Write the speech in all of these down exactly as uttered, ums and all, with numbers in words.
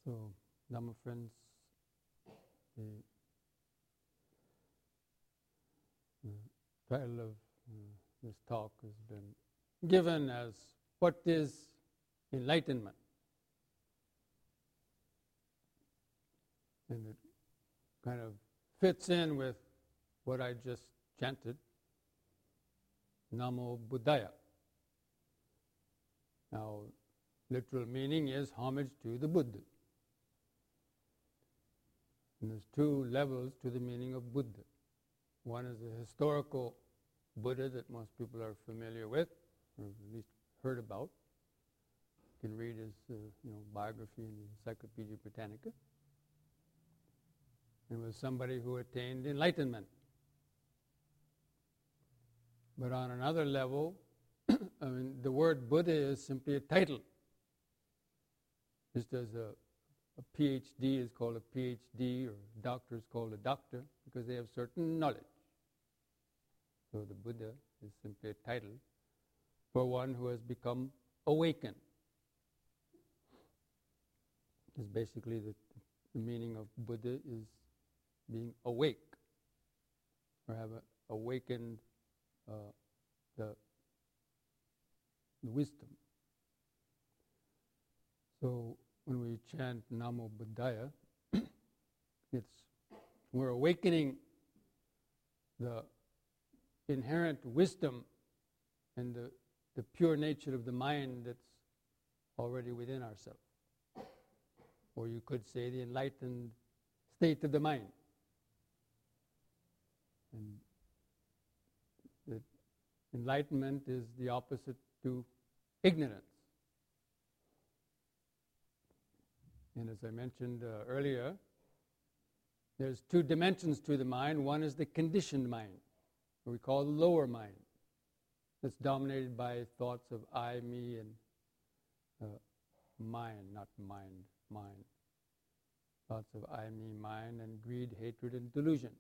So, Dhamma friends, the, the title of uh, this talk has been given as "What is Enlightenment?" And it kind of fits in with what I just chanted, Namo Buddhaya. Now, literal meaning is homage to the Buddha. And there's two levels to the meaning of Buddha. One is the historical Buddha that most people are familiar with, or at least heard about. You can read his uh, you know, biography in the Encyclopedia Britannica. And was somebody who attained enlightenment. But on another level, I mean, the word Buddha is simply a title. Just as a, a PhD is called a PhD, or a doctor is called a doctor, because they have certain knowledge. So the Buddha is simply a title for one who has become awakened. Is basically the, the meaning of Buddha is being awake, or have a, awakened uh, the, the wisdom. So when we chant Namo Buddhaya, it's we're awakening the inherent wisdom and the, the pure nature of the mind that's already within ourselves. Or you could say the enlightened state of the mind. And the enlightenment is the opposite to ignorance. And as I mentioned uh, earlier, there's two dimensions to the mind. One is the conditioned mind, what we call the lower mind. That's dominated by thoughts of I, me, and uh, mind, not mind, mind. Thoughts of I, me, mine, and greed, hatred, and delusion.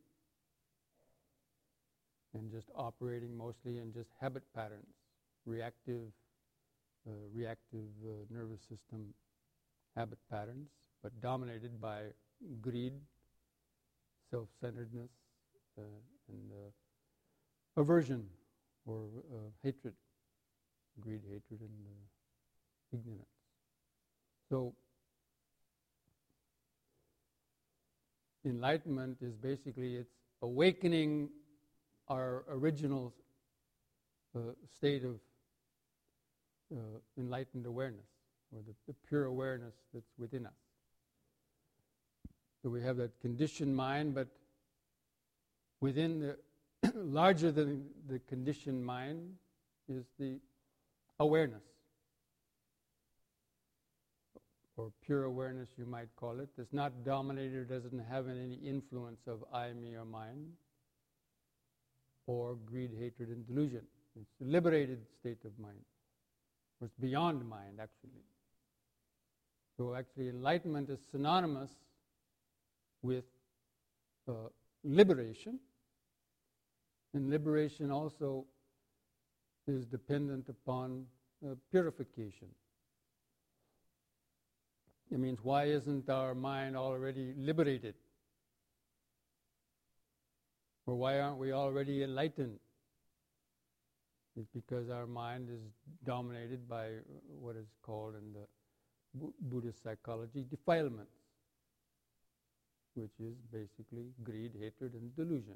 And just operating mostly in just habit patterns, reactive, uh, reactive uh, nervous system habit patterns, but dominated by greed, self-centeredness, uh, and uh, aversion or uh, hatred, greed, hatred, and uh, ignorance. So, enlightenment is basically it's awakening our original uh, state of uh, enlightened awareness, or the, the pure awareness that's within us. So we have that conditioned mind, but within the larger than the conditioned mind is the awareness, or pure awareness you might call it. It's not dominated or doesn't have any influence of I, me, or mine, or greed, hatred, and delusion. It's a liberated state of mind. Or it's beyond mind, actually. So actually enlightenment is synonymous with uh, liberation. And liberation also is dependent upon uh, purification. It means, why isn't our mind already liberated? Or why aren't we already enlightened? It's because our mind is dominated by what is called in the B- Buddhist psychology defilements, which is basically greed, hatred, and delusion.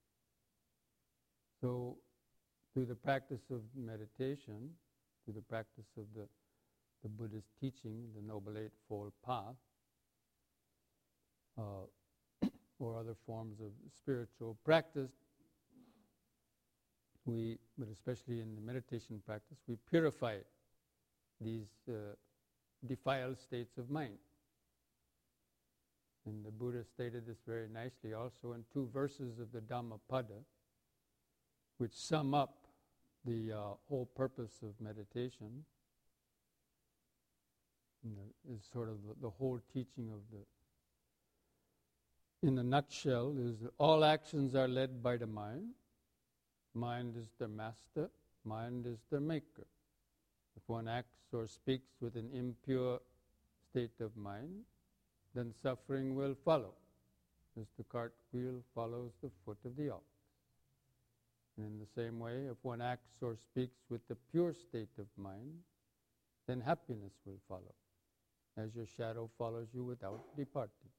So, through the practice of meditation, through the practice of the, the Buddhist teaching, the Noble Eightfold Path, uh, or other forms of spiritual practice, we, but especially in the meditation practice, we purify these uh, defiled states of mind. And the Buddha stated this very nicely also in two verses of the Dhammapada, which sum up the uh, whole purpose of meditation. You know, is sort of the, the whole teaching of the, in a nutshell, is that all actions are led by the mind. Mind is their master, mind is their maker. If one acts or speaks with an impure state of mind, then suffering will follow, as the cart wheel follows the foot of the ox. And in the same way, if one acts or speaks with the pure state of mind, then happiness will follow, as your shadow follows you without departing.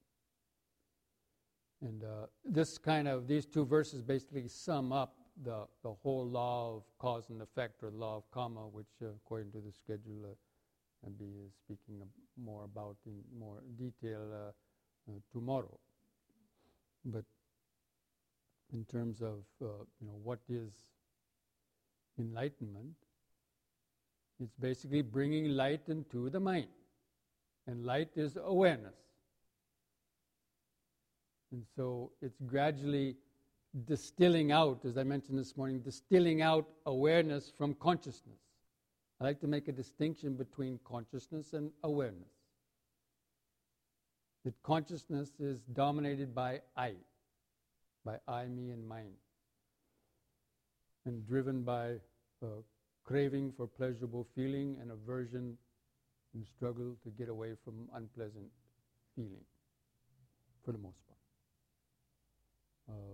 And uh, this kind of, these two verses basically sum up the, the whole law of cause and effect, or law of karma, which uh, according to the schedule uh, I'll be uh, speaking more about in more detail uh, uh, tomorrow. But in terms of uh, you know what is enlightenment, it's basically bringing light into the mind, and light is awareness. And so it's gradually distilling out, as I mentioned this morning, distilling out awareness from consciousness. I like to make a distinction between consciousness and awareness. That consciousness is dominated by I, by I, me, and mine, and driven by uh, craving for pleasurable feeling and aversion and struggle to get away from unpleasant feeling, for the most part. Uh,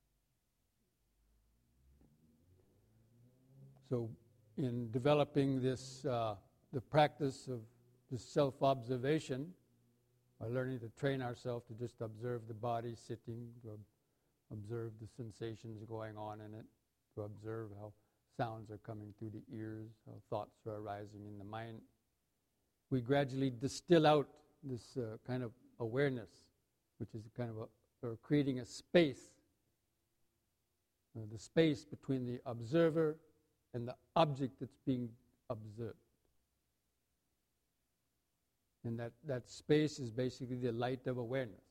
so in developing this, uh, the practice of this self-observation, by learning to train ourselves to just observe the body sitting, to ob- observe the sensations going on in it, to observe how sounds are coming through the ears, how thoughts are arising in the mind, we gradually distill out this uh, kind of awareness, which is kind of a or creating a space, uh, the space between the observer and the object that's being observed. And that, that space is basically the light of awareness.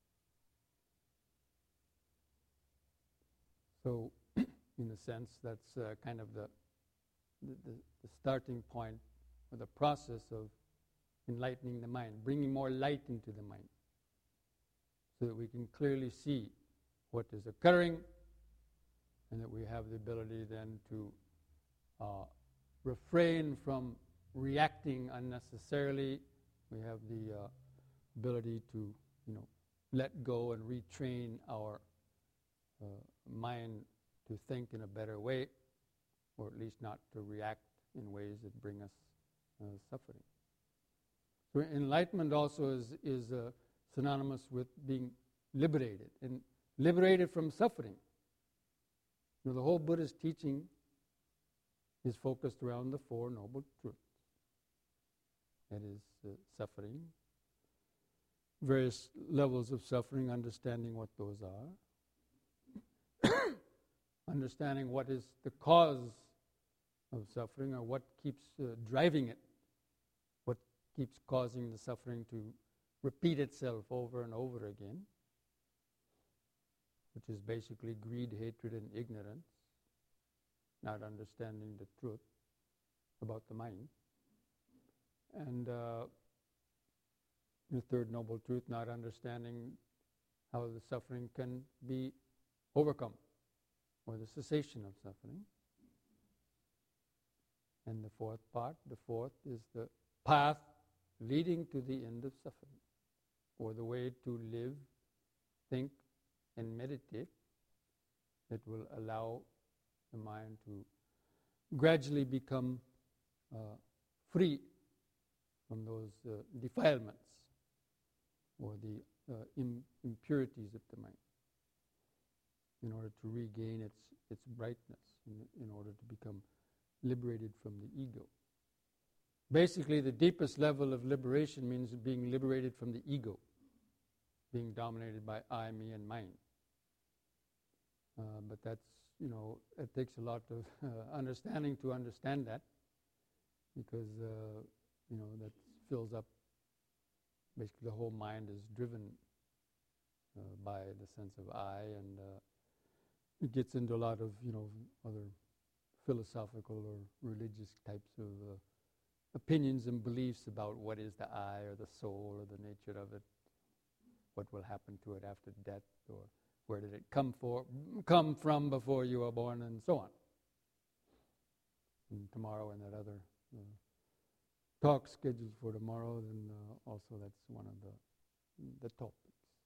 So, in a sense, that's uh, kind of the, the, the starting point or the process of enlightening the mind, bringing more light into the mind, so that we can clearly see what is occurring, and that we have the ability then to uh, refrain from reacting unnecessarily. We have the uh, ability to, you know, let go and retrain our uh, mind to think in a better way, or at least not to react in ways that bring us uh, suffering. So enlightenment also is is uh, synonymous with being liberated, and liberated from suffering. You know, the whole Buddhist teaching is focused around the Four Noble Truths. That is uh, suffering, various levels of suffering, understanding what those are, understanding what is the cause of suffering, or what keeps uh, driving it, what keeps causing the suffering to repeat itself over and over again, which is basically greed, hatred, and ignorance, not understanding the truth about the mind. And uh, the third noble truth, not understanding how the suffering can be overcome, or the cessation of suffering. And the fourth part, the fourth is the path leading to the end of suffering, or the way to live, think, and meditate that will allow the mind to gradually become uh, free from those uh, defilements, or the uh, im- impurities of the mind, in order to regain its its brightness, in, in order to become liberated from the ego. Basically, the deepest level of liberation means being liberated from the ego, being dominated by I, me, and mine. Uh, but that's, you know, it takes a lot of uh, understanding to understand that, because, uh, you know, that fills up, basically the whole mind is driven uh, by the sense of I, and uh, it gets into a lot of, you know, other philosophical or religious types of uh, opinions and beliefs about what is the I, or the soul, or the nature of it, what will happen to it after death, or where did it come for, come from before you were born, and so on. And tomorrow, and that other uh, talk scheduled for tomorrow, then uh, also that's one of the the topics.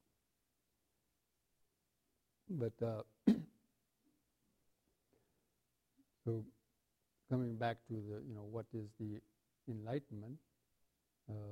But uh, so coming back to the, you know, what is the enlightenment? Uh,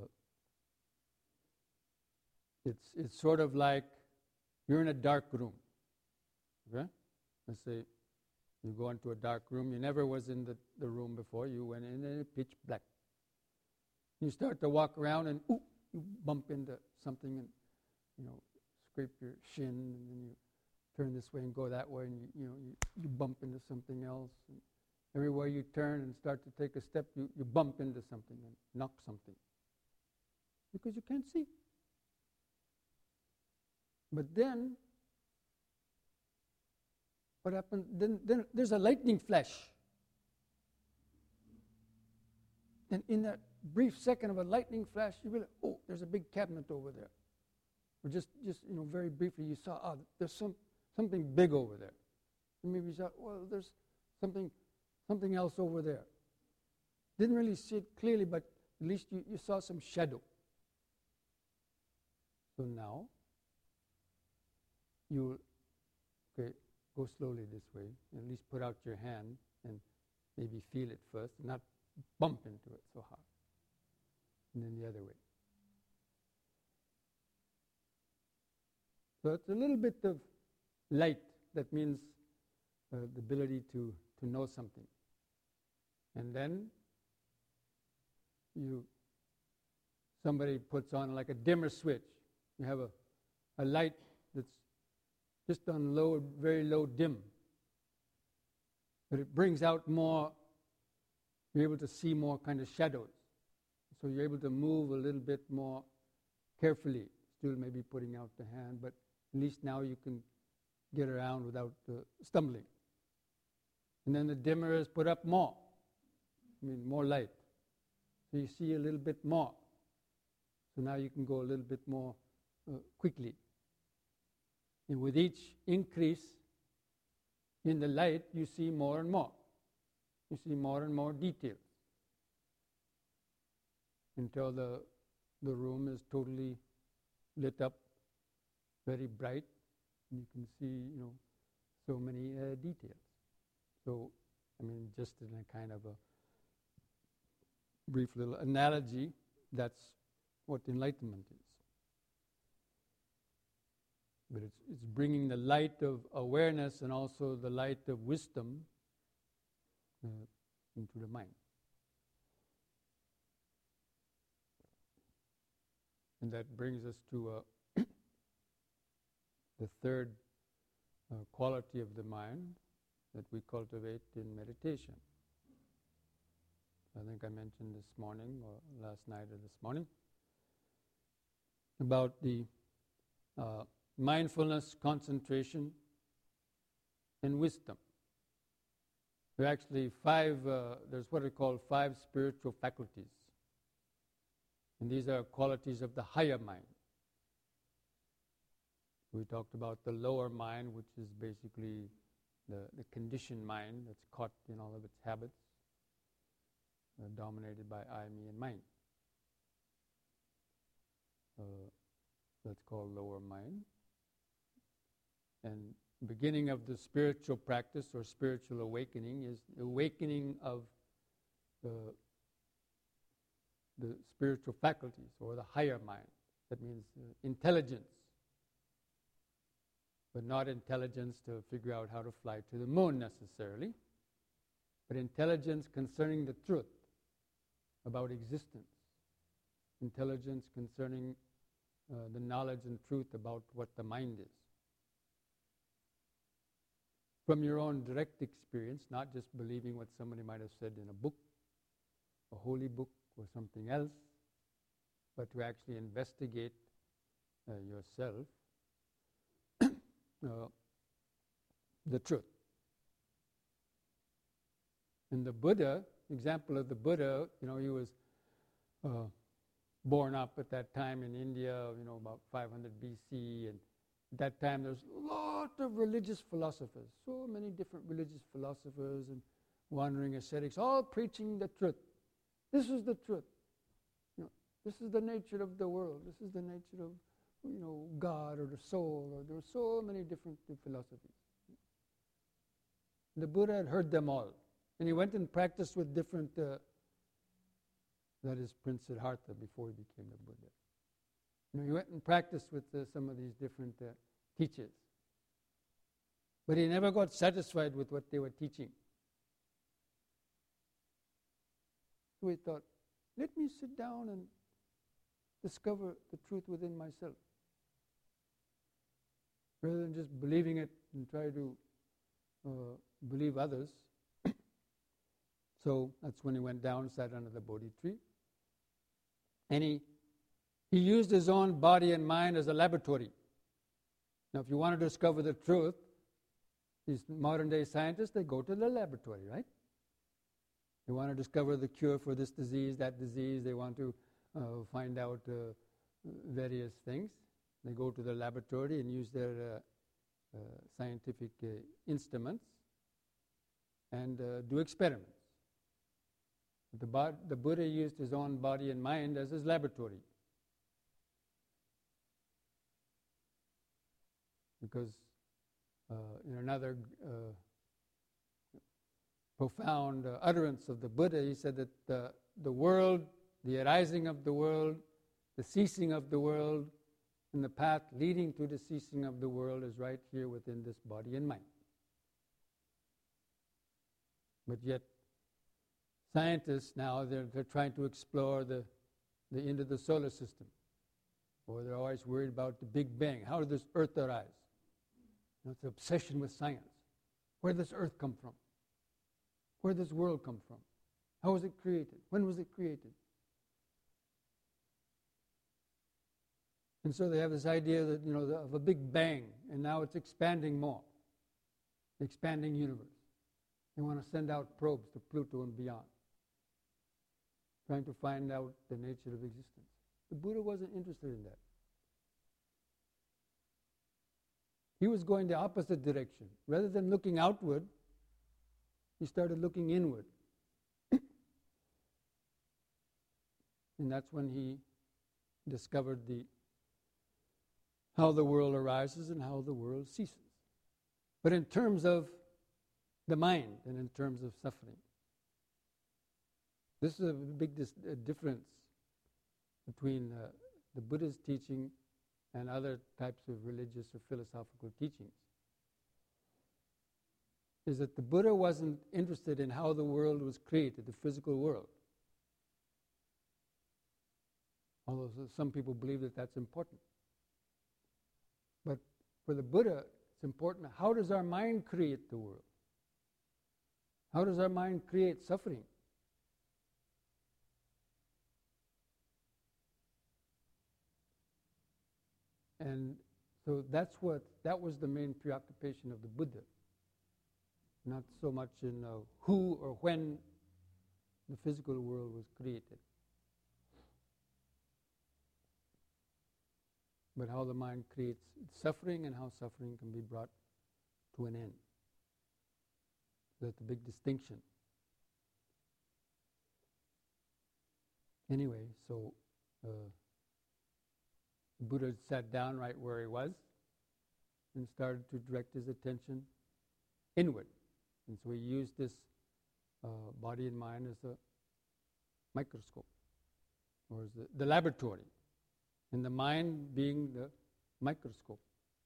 it's it's sort of like you're in a dark room. Okay, let's say you go into a dark room. You never was in the, the room before. You went in and it's pitch black. You start to walk around and ooh, you bump into something and, you know, scrape your shin, and then you turn this way and go that way, and you, you know you, you bump into something else. And everywhere you turn and start to take a step, you, you bump into something and knock something because you can't see. But then, what happened? Then, then there's a lightning flash. And in that brief second of a lightning flash, you realize, oh, there's a big cabinet over there. Or just, just you know, very briefly, you saw, oh, there's some something big over there. And maybe you saw, well, there's something, something else over there. Didn't really see it clearly, but at least you, you saw some shadow. So now, you, okay, go slowly this way. At least put out your hand and maybe feel it first, not bump into it so hard. And then the other way. So it's a little bit of light. That means uh, the ability to, to know something. And then you, somebody puts on like a dimmer switch. You have a, a light that's just on low, very low dim. But it brings out more, you're able to see more kind of shadows. So you're able to move a little bit more carefully, still maybe putting out the hand, but at least now you can get around without uh, stumbling. And then the dimmer is put up more, I mean more light. So you see a little bit more. So now you can go a little bit more uh, quickly. And with each increase in the light, you see more and more. You see more and more details until the the room is totally lit up, very bright. You can see, you know, so many uh, details. So, I mean, just in a kind of a brief little analogy, that's what enlightenment is. But it's, it's bringing the light of awareness and also the light of wisdom uh, into the mind. And that brings us to uh, the third uh, quality of the mind that we cultivate in meditation. I think I mentioned this morning or last night or this morning about the uh, mindfulness, concentration, and wisdom. There are actually five, uh, there's what are called five spiritual faculties. And these are qualities of the higher mind. We talked about the lower mind, which is basically the, the conditioned mind that's caught in all of its habits, uh, dominated by I, me, and mine. Uh, that's called lower mind. And beginning of the spiritual practice or spiritual awakening is the awakening of the the spiritual faculties or the higher mind. That means uh, intelligence, but not intelligence to figure out how to fly to the moon necessarily, but intelligence concerning the truth about existence, intelligence concerning uh, the knowledge and truth about what the mind is. From your own direct experience, not just believing what somebody might have said in a book, a holy book, or something else, but to actually investigate uh, yourself uh, the truth. And the Buddha, example of the Buddha, you know, he was uh, born up at that time in India, you know, about five hundred B C, and at that time there's a lot of religious philosophers, so many different religious philosophers and wandering ascetics, all preaching the truth. This is the truth. You know, this is the nature of the world. This is the nature of you know, God or the soul, or there were so many different philosophies. The Buddha had heard them all, and he went and practiced with different, uh, that is Prince Siddhartha before he became the Buddha. You know, he went and practiced with uh, some of these different uh, teachers. But he never got satisfied with what they were teaching. So he thought, let me sit down and discover the truth within myself. Rather than just believing it and try to uh, believe others. So that's when he went down, sat under the Bodhi tree. And he, he used his own body and mind as a laboratory. Now, if you want to discover the truth, these modern day scientists, they go to the laboratory, right? They want to discover the cure for this disease, that disease. They want to uh, find out uh, various things. They go to the laboratory and use their uh, uh, scientific uh, instruments and uh, do experiments. The, bod- the Buddha used his own body and mind as his laboratory. Because uh, in another uh, profound uh, utterance of the Buddha, he said that the, the world, the arising of the world, the ceasing of the world, and the path leading to the ceasing of the world is right here within this body and mind. But yet, scientists now, they're, they're trying to explore the, the end of the solar system. Or they're always worried about the Big Bang. How did this Earth arise? You know, it's an obsession with science. Where did this Earth come from? Where did this world come from? How was it created? When was it created? And so they have this idea that, you know, of a big bang, and now it's expanding more, the expanding universe. They want to send out probes to Pluto and beyond, trying to find out the nature of existence. The Buddha wasn't interested in that. He was going the opposite direction. Rather than looking outward, he started looking inward. And that's when he discovered the how the world arises and how the world ceases. But in terms of the mind and in terms of suffering, this is a big dis- uh, difference between uh, the Buddha's teaching and other types of religious or philosophical teachings. Is that the Buddha wasn't interested in how the world was created, the physical world. Although some people believe that that's important. But for the Buddha, it's important, how does our mind create the world? How does our mind create suffering? And so that's what, that was the main preoccupation of the Buddha. Not so much in uh, who or when the physical world was created, but how the mind creates suffering and how suffering can be brought to an end. That's the big distinction. Anyway, so uh, the Buddha sat down right where he was and started to direct his attention inward. And so he used this uh, body and mind as a microscope, or as the, the laboratory, and the mind being the microscope.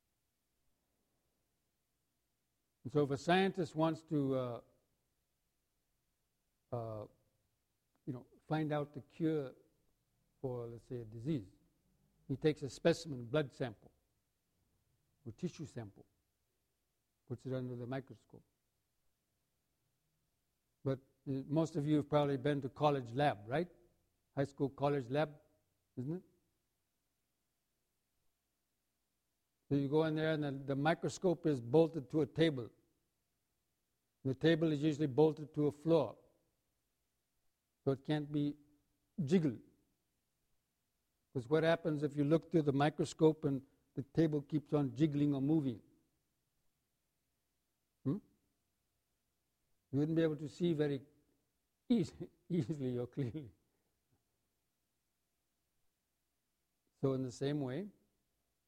And so if a scientist wants to uh, uh, you know, find out the cure for, let's say, a disease, he takes a specimen, blood sample, or tissue sample, puts it under the microscope. But uh, most of you have probably been to college lab, right? High school college lab, isn't it? So you go in there and the, the microscope is bolted to a table. The table is usually bolted to a floor, so it can't be jiggled. Because what happens if you look through the microscope and the table keeps on jiggling or moving? Hmm? You wouldn't be able to see very easy, easily or clearly. So in the same way,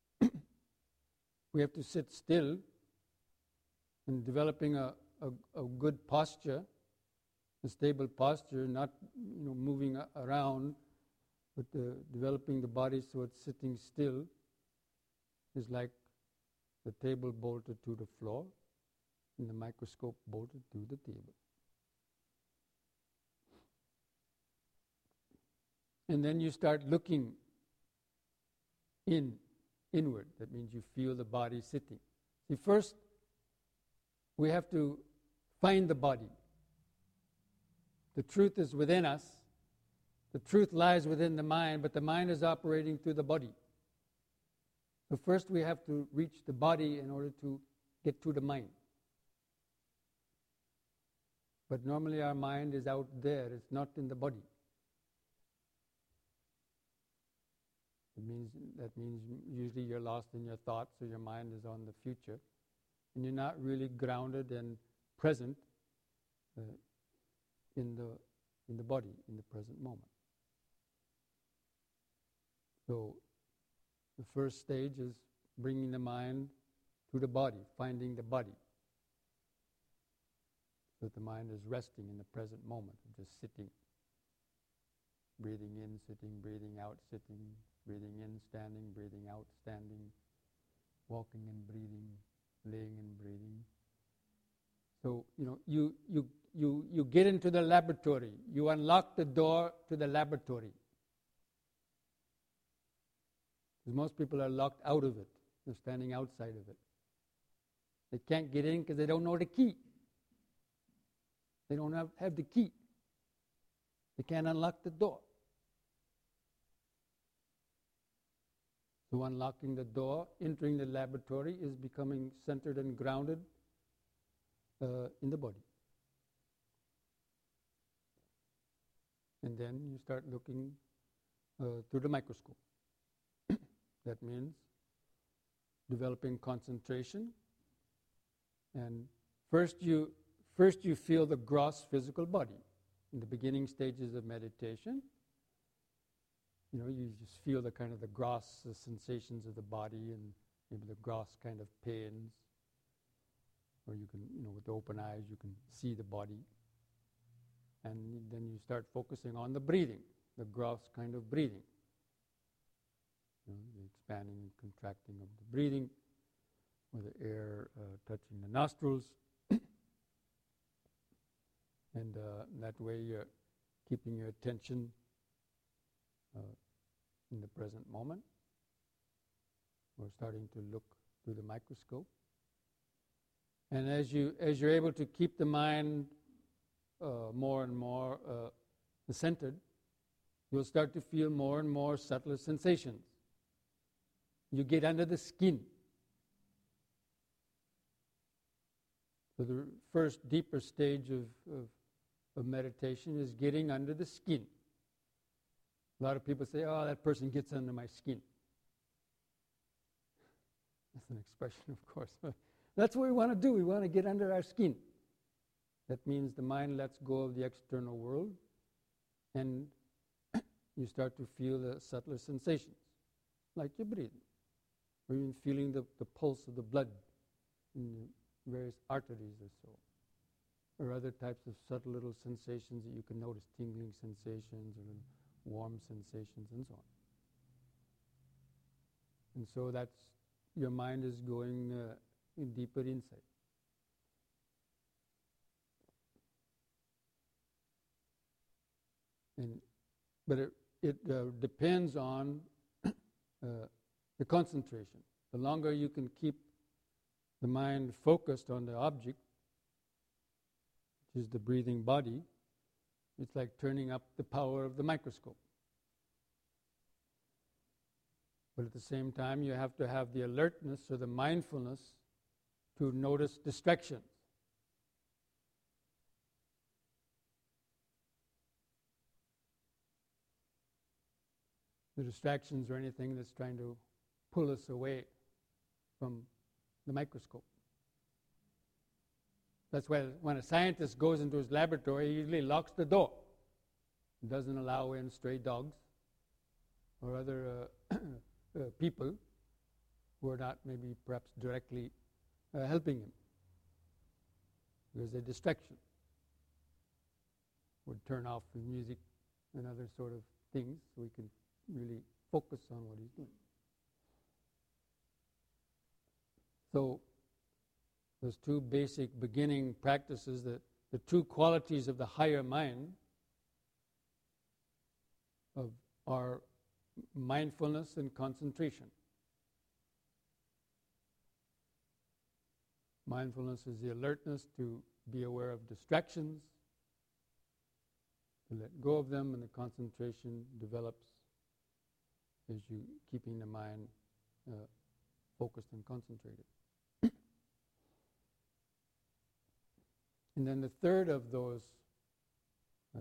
we have to sit still and developing a, a, a good posture, a stable posture, not you know moving a- around, but uh, developing the body so it's sitting still is like the table bolted to the floor and the microscope bolted to the table. And then you start looking in, inward. That means you feel the body sitting. See, first, we have to find the body. The truth is within us. The truth lies within the mind, but the mind is operating through the body. So first we have to reach the body in order to get to the mind. But normally our mind is out there, it's not in the body. It means that means usually you're lost in your thoughts, so your mind is on the future, and you're not really grounded and present uh, in the in the body, in the present moment. So the first stage is bringing the mind to the body, finding the body. So that the mind is resting in the present moment, just sitting, breathing in, sitting, breathing out, sitting, breathing in, standing, breathing out, standing, walking and breathing, laying and breathing. So, you know, you, you, you, you get into the laboratory. You unlock the door to the laboratory. Because most people are locked out of it. They're standing outside of it. They can't get in because they don't know the key. They don't have, have the key. They can't unlock the door. So unlocking the door, entering the laboratory is becoming centered and grounded uh, in the body. And then you start looking uh, through the microscope. That means developing concentration. And first you first you feel the gross physical body. In the beginning stages of meditation, you know, you just feel the kind of the gross the sensations of the body and maybe the gross kind of pains. Or you can, you know, with open eyes you can see the body. And then you start focusing on the breathing, the gross kind of breathing. You know, the expanding and contracting of the breathing, or the air uh, touching the nostrils. And uh, that way you're keeping your attention uh, in the present moment. We're starting to look through the microscope. And as, you, as you're able to keep the mind uh, more and more uh, centered, you'll start to feel more and more subtler sensations. You get under the skin. So the first deeper stage of, of, of meditation is getting under the skin. A lot of people say, oh, that person gets under my skin. That's an expression, of course. That's what we want to do. We want to get under our skin. That means the mind lets go of the external world and you start to feel the subtler sensations, like your breathing, or even feeling the, the pulse of the blood in the various arteries or so, or other types of subtle little sensations that you can notice, tingling sensations or warm sensations and so on. And so that's, your mind is going uh, in deeper insight. And, but it, it uh, depends on uh, the concentration. The longer you can keep the mind focused on the object, which is the breathing body, it's like turning up the power of the microscope. But at the same time, you have to have the alertness or the mindfulness to notice distractions. The distractions are anything that's trying to pull us away from the microscope. That's why when a scientist goes into his laboratory, he usually locks the door. He doesn't allow in stray dogs or other uh, uh, people who are not maybe perhaps directly uh, helping him, because a distraction would turn off the music and other sort of things so we can really focus on what he's doing. So those two basic beginning practices, that the two qualities of the higher mind of our mindfulness and concentration. Mindfulness is the alertness to be aware of distractions, to let go of them, and the concentration develops as you keeping the mind uh, focused and concentrated. And then the third of those uh,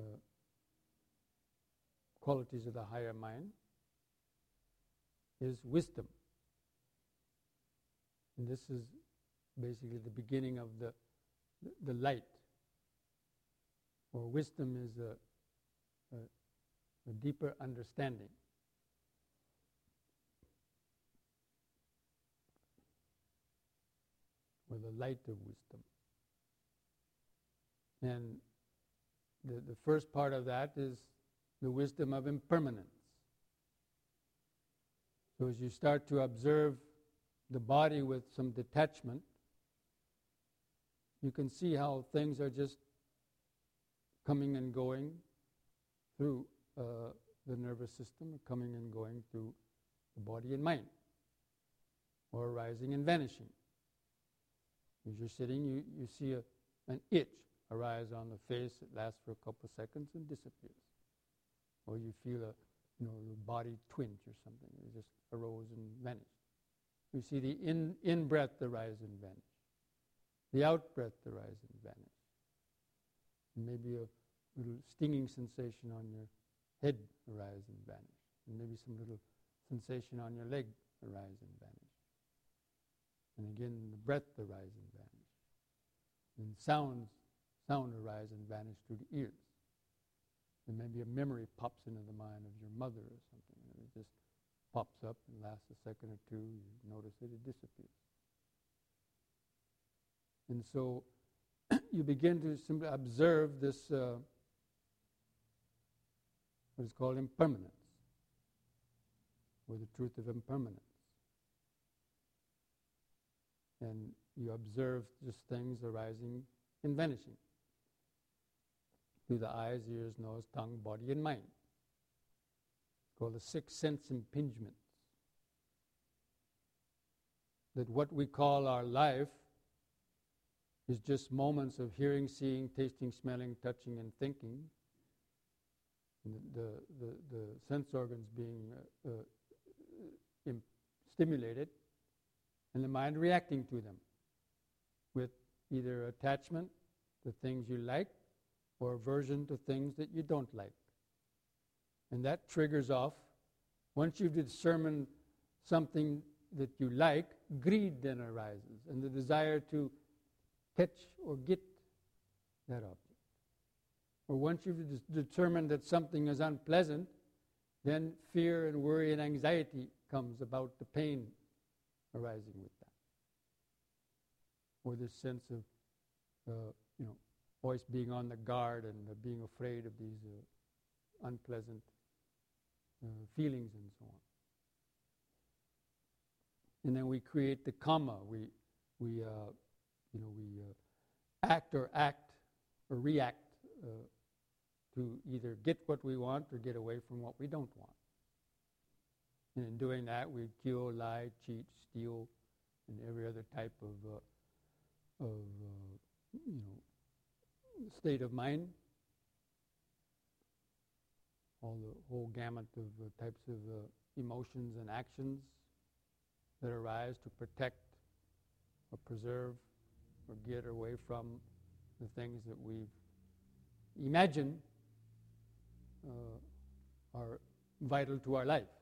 qualities of the higher mind is wisdom. And this is basically the beginning of the, the, the light. Or wisdom is a, a, a deeper understanding. Or the light of wisdom. And the, the first part of that is the wisdom of impermanence. So as you start to observe the body with some detachment, you can see how things are just coming and going through uh, the nervous system, coming and going through the body and mind, or arising and vanishing. As you're sitting, you, you see a, an itch arise on the face. It lasts for a couple of seconds and disappears. Or you feel a, you know, the body twinge or something. It just arose and vanished. You see the in in breath arise and vanish. The out breath arise and vanish. And maybe a little stinging sensation on your head arise and vanish. And maybe some little sensation on your leg arise and vanish. And again, the breath arise and vanish. And sounds Sound arise and vanish through the ears. And maybe a memory pops into the mind of your mother or something. And it just pops up and lasts a second or two. You notice it, it disappears. And so you begin to simply observe this, uh, what is called impermanence, or the truth of impermanence. And you observe just things arising and vanishing through the eyes, ears, nose, tongue, body, and mind. It's called the six sense impingements. That what we call our life is just moments of hearing, seeing, tasting, smelling, touching, and thinking. And the, the, the sense organs being uh, uh, imp- stimulated, and the mind reacting to them with either attachment to things you like or aversion to things that you don't like. And that triggers off, once you've determined something that you like, greed then arises, and the desire to catch or get that object. Or once you've de- determined that something is unpleasant, then fear and worry and anxiety comes about the pain arising with that. Or this sense of, uh, you know, always being on the guard and uh, being afraid of these uh, unpleasant uh, feelings and so on. And then we create the karma. We, we, uh, you know, we uh, act or act or react uh, to either get what we want or get away from what we don't want. And in doing that, we kill, lie, cheat, steal, and every other type of, uh, of uh, you know, state of mind. All the whole gamut of uh, types of uh, emotions and actions that arise to protect or preserve or get away from the things that we've imagined uh, are vital to our life.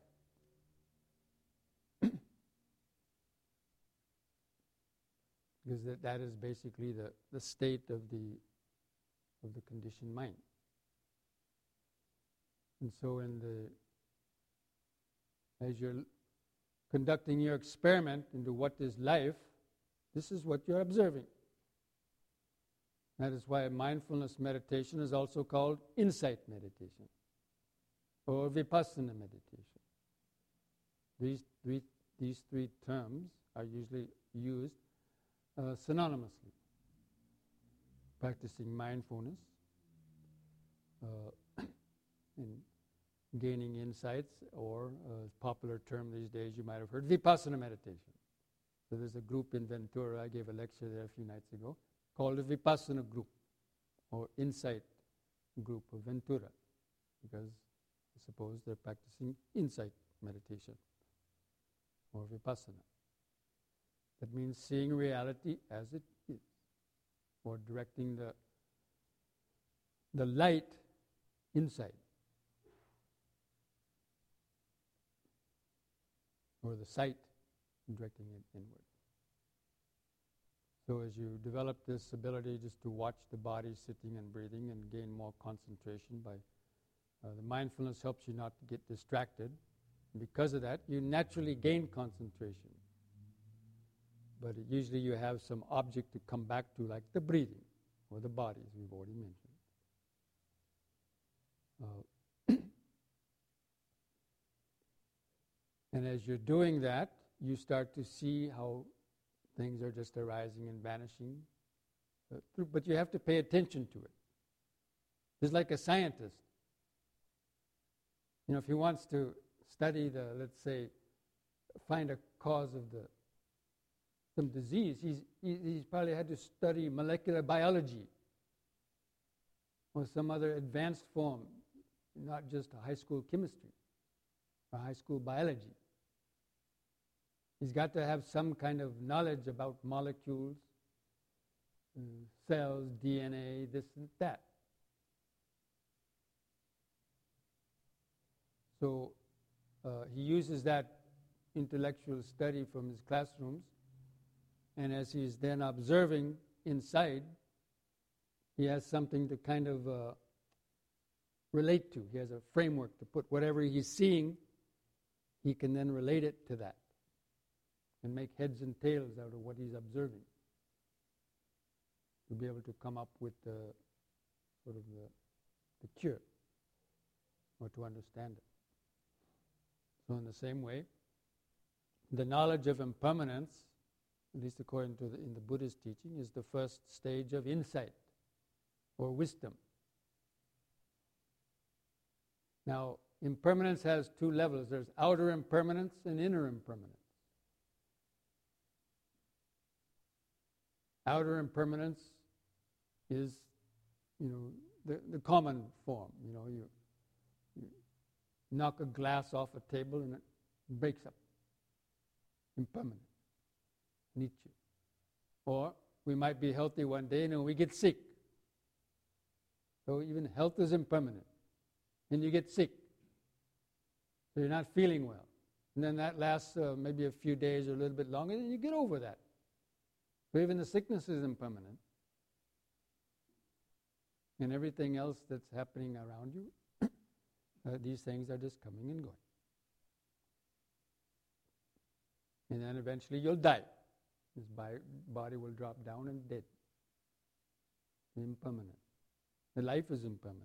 Because that, that is basically the, the state of the of the conditioned mind. And so in the as you're conducting your experiment into what is life, this is what you're observing. That is why mindfulness meditation is also called insight meditation or vipassana meditation. These three, these three terms are usually used uh, synonymously. Practicing mindfulness, uh, in gaining insights, or a popular term these days you might have heard, vipassana meditation. So there's a group in Ventura, I gave a lecture there a few nights ago, called the Vipassana group, or Insight group of Ventura, because I suppose they're practicing insight meditation, or Vipassana. That means seeing reality as it is, or directing the, the light inside, or the sight, directing it inward. So as you develop this ability just to watch the body sitting and breathing and gain more concentration by uh, the mindfulness helps you not to get distracted. And because of that, you naturally gain concentration. But it, usually you have some object to come back to, like the breathing or the body, as we've already mentioned. Uh, and as you're doing that, you start to see how things are just arising and vanishing. Uh, through, but you have to pay attention to it. Just like a scientist. You know, if he wants to study the, let's say, find a cause of the some disease, he's, he, he's probably had to study molecular biology or some other advanced form, not just a high school chemistry or high school biology. He's got to have some kind of knowledge about molecules, uh, cells, D N A, this and that. So uh, he uses that intellectual study from his classrooms, and as he's then observing inside, he has something to kind of uh, relate to. He has a framework to put whatever he's seeing, he can then relate it to that and make heads and tails out of what he's observing, to be able to come up with the sort of the, the cure, or to understand it. So in the same way, the knowledge of impermanence, at least according to the, in the Buddhist teaching, is the first stage of insight or wisdom. Now, impermanence has two levels. There's outer impermanence and inner impermanence. Outer impermanence is, you know, the, the common form. You know, you, you knock a glass off a table and it breaks up. Impermanent. Nietzsche. Or we might be healthy one day and then we get sick. So even health is impermanent. And you get sick. So you're not feeling well. And then that lasts uh, maybe a few days or a little bit longer, and you get over that. So even the sickness is impermanent. And everything else that's happening around you, uh, these things are just coming and going. And then eventually you'll die. This body will drop down and dead. Impermanent. The life is impermanent.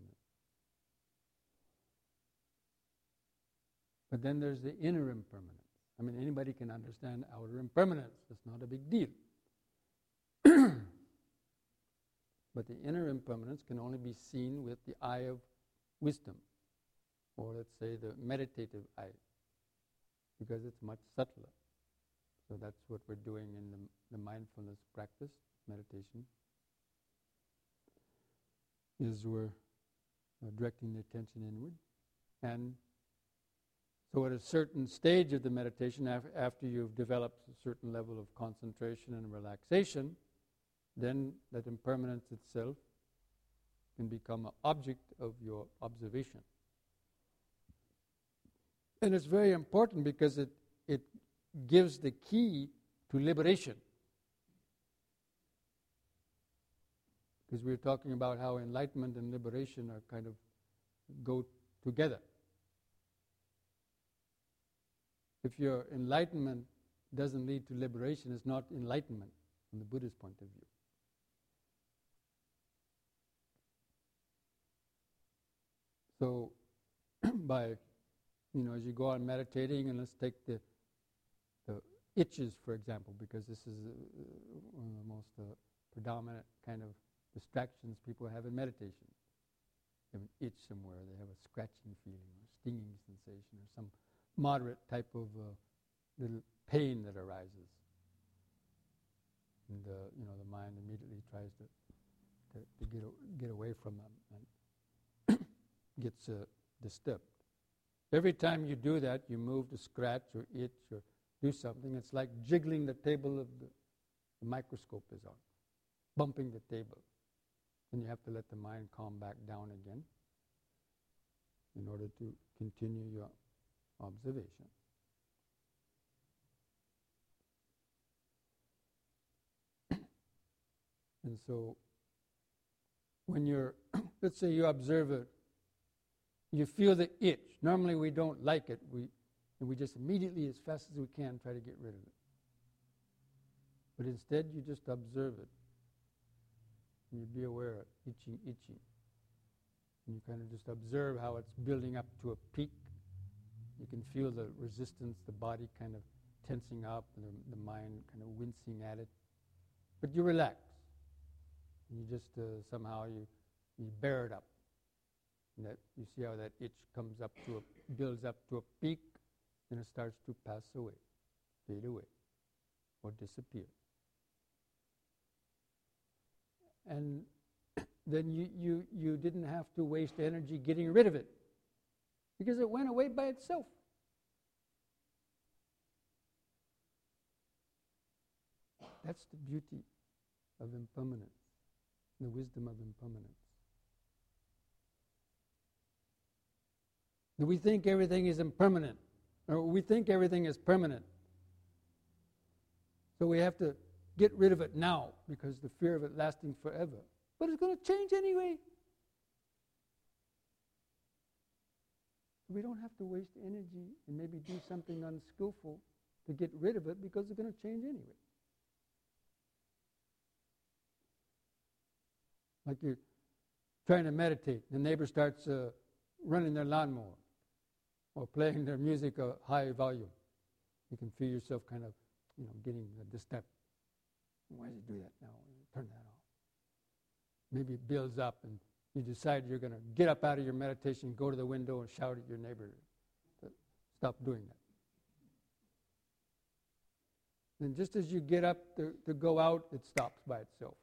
But then there's the inner impermanence. I mean, anybody can understand outer impermanence. It's not a big deal. But the inner impermanence can only be seen with the eye of wisdom, or let's say the meditative eye, because it's much subtler. So that's what we're doing in the, the mindfulness practice, meditation, is we're uh, directing the attention inward. And so at a certain stage of the meditation, af- after you've developed a certain level of concentration and relaxation, then that impermanence itself can become an object of your observation. And it's very important because it, it gives the key to liberation. Because we were talking about how enlightenment and liberation are kind of go together. if your enlightenment doesn't lead to liberation, it's not enlightenment from the Buddhist point of view. So, by, you know, as you go on meditating, and let's take the, the itches, for example, because this is uh, one of the most uh, predominant kind of distractions people have in meditation. They have an itch somewhere, they have a scratching feeling, or stinging sensation, or some moderate type of uh, little pain that arises. And, uh, you know, the mind immediately tries to, to, to get, a, get away from them and gets uh, disturbed. Every time you do that, you move to scratch or itch or do something. It's like jiggling the table of the, the microscope is on, bumping the table. And you have to let the mind calm back down again in order to continue your observation. And so, when you're, let's say you observe it, you feel the itch. Normally we don't like it, we, and we just immediately, as fast as we can, try to get rid of it. But instead, you just observe it. And you be aware of itching, itching. And you kind of just observe how it's building up to a peak. You can feel the resistance, the body kind of tensing up, and the, the mind kind of wincing at it. But you relax. And you just uh, somehow you, you bear it up. And that you see how that itch comes up to a, builds up to a peak, and it starts to pass away, fade away, or disappear. And then you, you, you didn't have to waste energy getting rid of it, because it went away by itself. That's the beauty of impermanence, the wisdom of impermanence. Do we think everything is impermanent? Or we think everything is permanent. So we have to get rid of it now because the fear of it lasting forever. But it's going to change anyway. We don't have to waste energy and maybe do something unskillful to get rid of it because it's going to change anyway. Like you're trying to meditate, the neighbor starts uh, running their lawnmower or playing their music at high volume. You can feel yourself kind of, you know, getting uh, disturbed. Why does he do that now? Turn that off. Maybe it builds up and you decide you're going to get up out of your meditation, go to the window and shout at your neighbor to stop doing that. And just as you get up to, to go out, it stops by itself.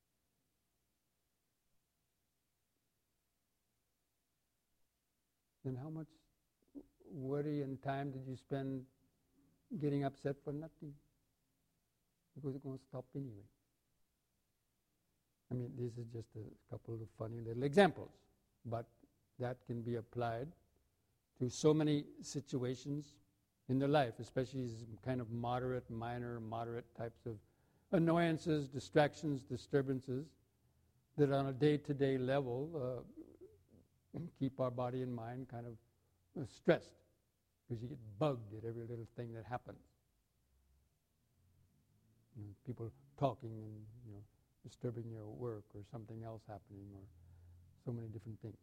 Then how much worry and time did you spend getting upset for nothing? Because it's going to stop anyway. I mean, this is just a couple of funny little examples, but that can be applied to so many situations in their life, especially these kind of moderate, minor, moderate types of annoyances, distractions, disturbances that on a day-to-day level uh, keep our body and mind kind of uh, stressed because you get bugged at every little thing that happens. You know, people talking and, you know, disturbing your work or something else happening or so many different things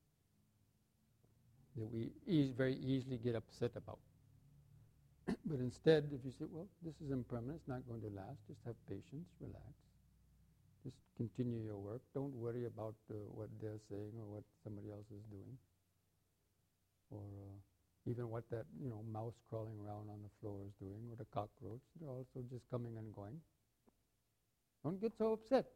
that we e- very easily get upset about. But instead, if you say, well, this is impermanent, it's not going to last, just have patience, relax. Just continue your work. Don't worry about uh, what they're saying or what somebody else is doing. Or uh, even what that, you know, mouse crawling around on the floor is doing, or the cockroach. They're also just coming and going. Don't get so upset.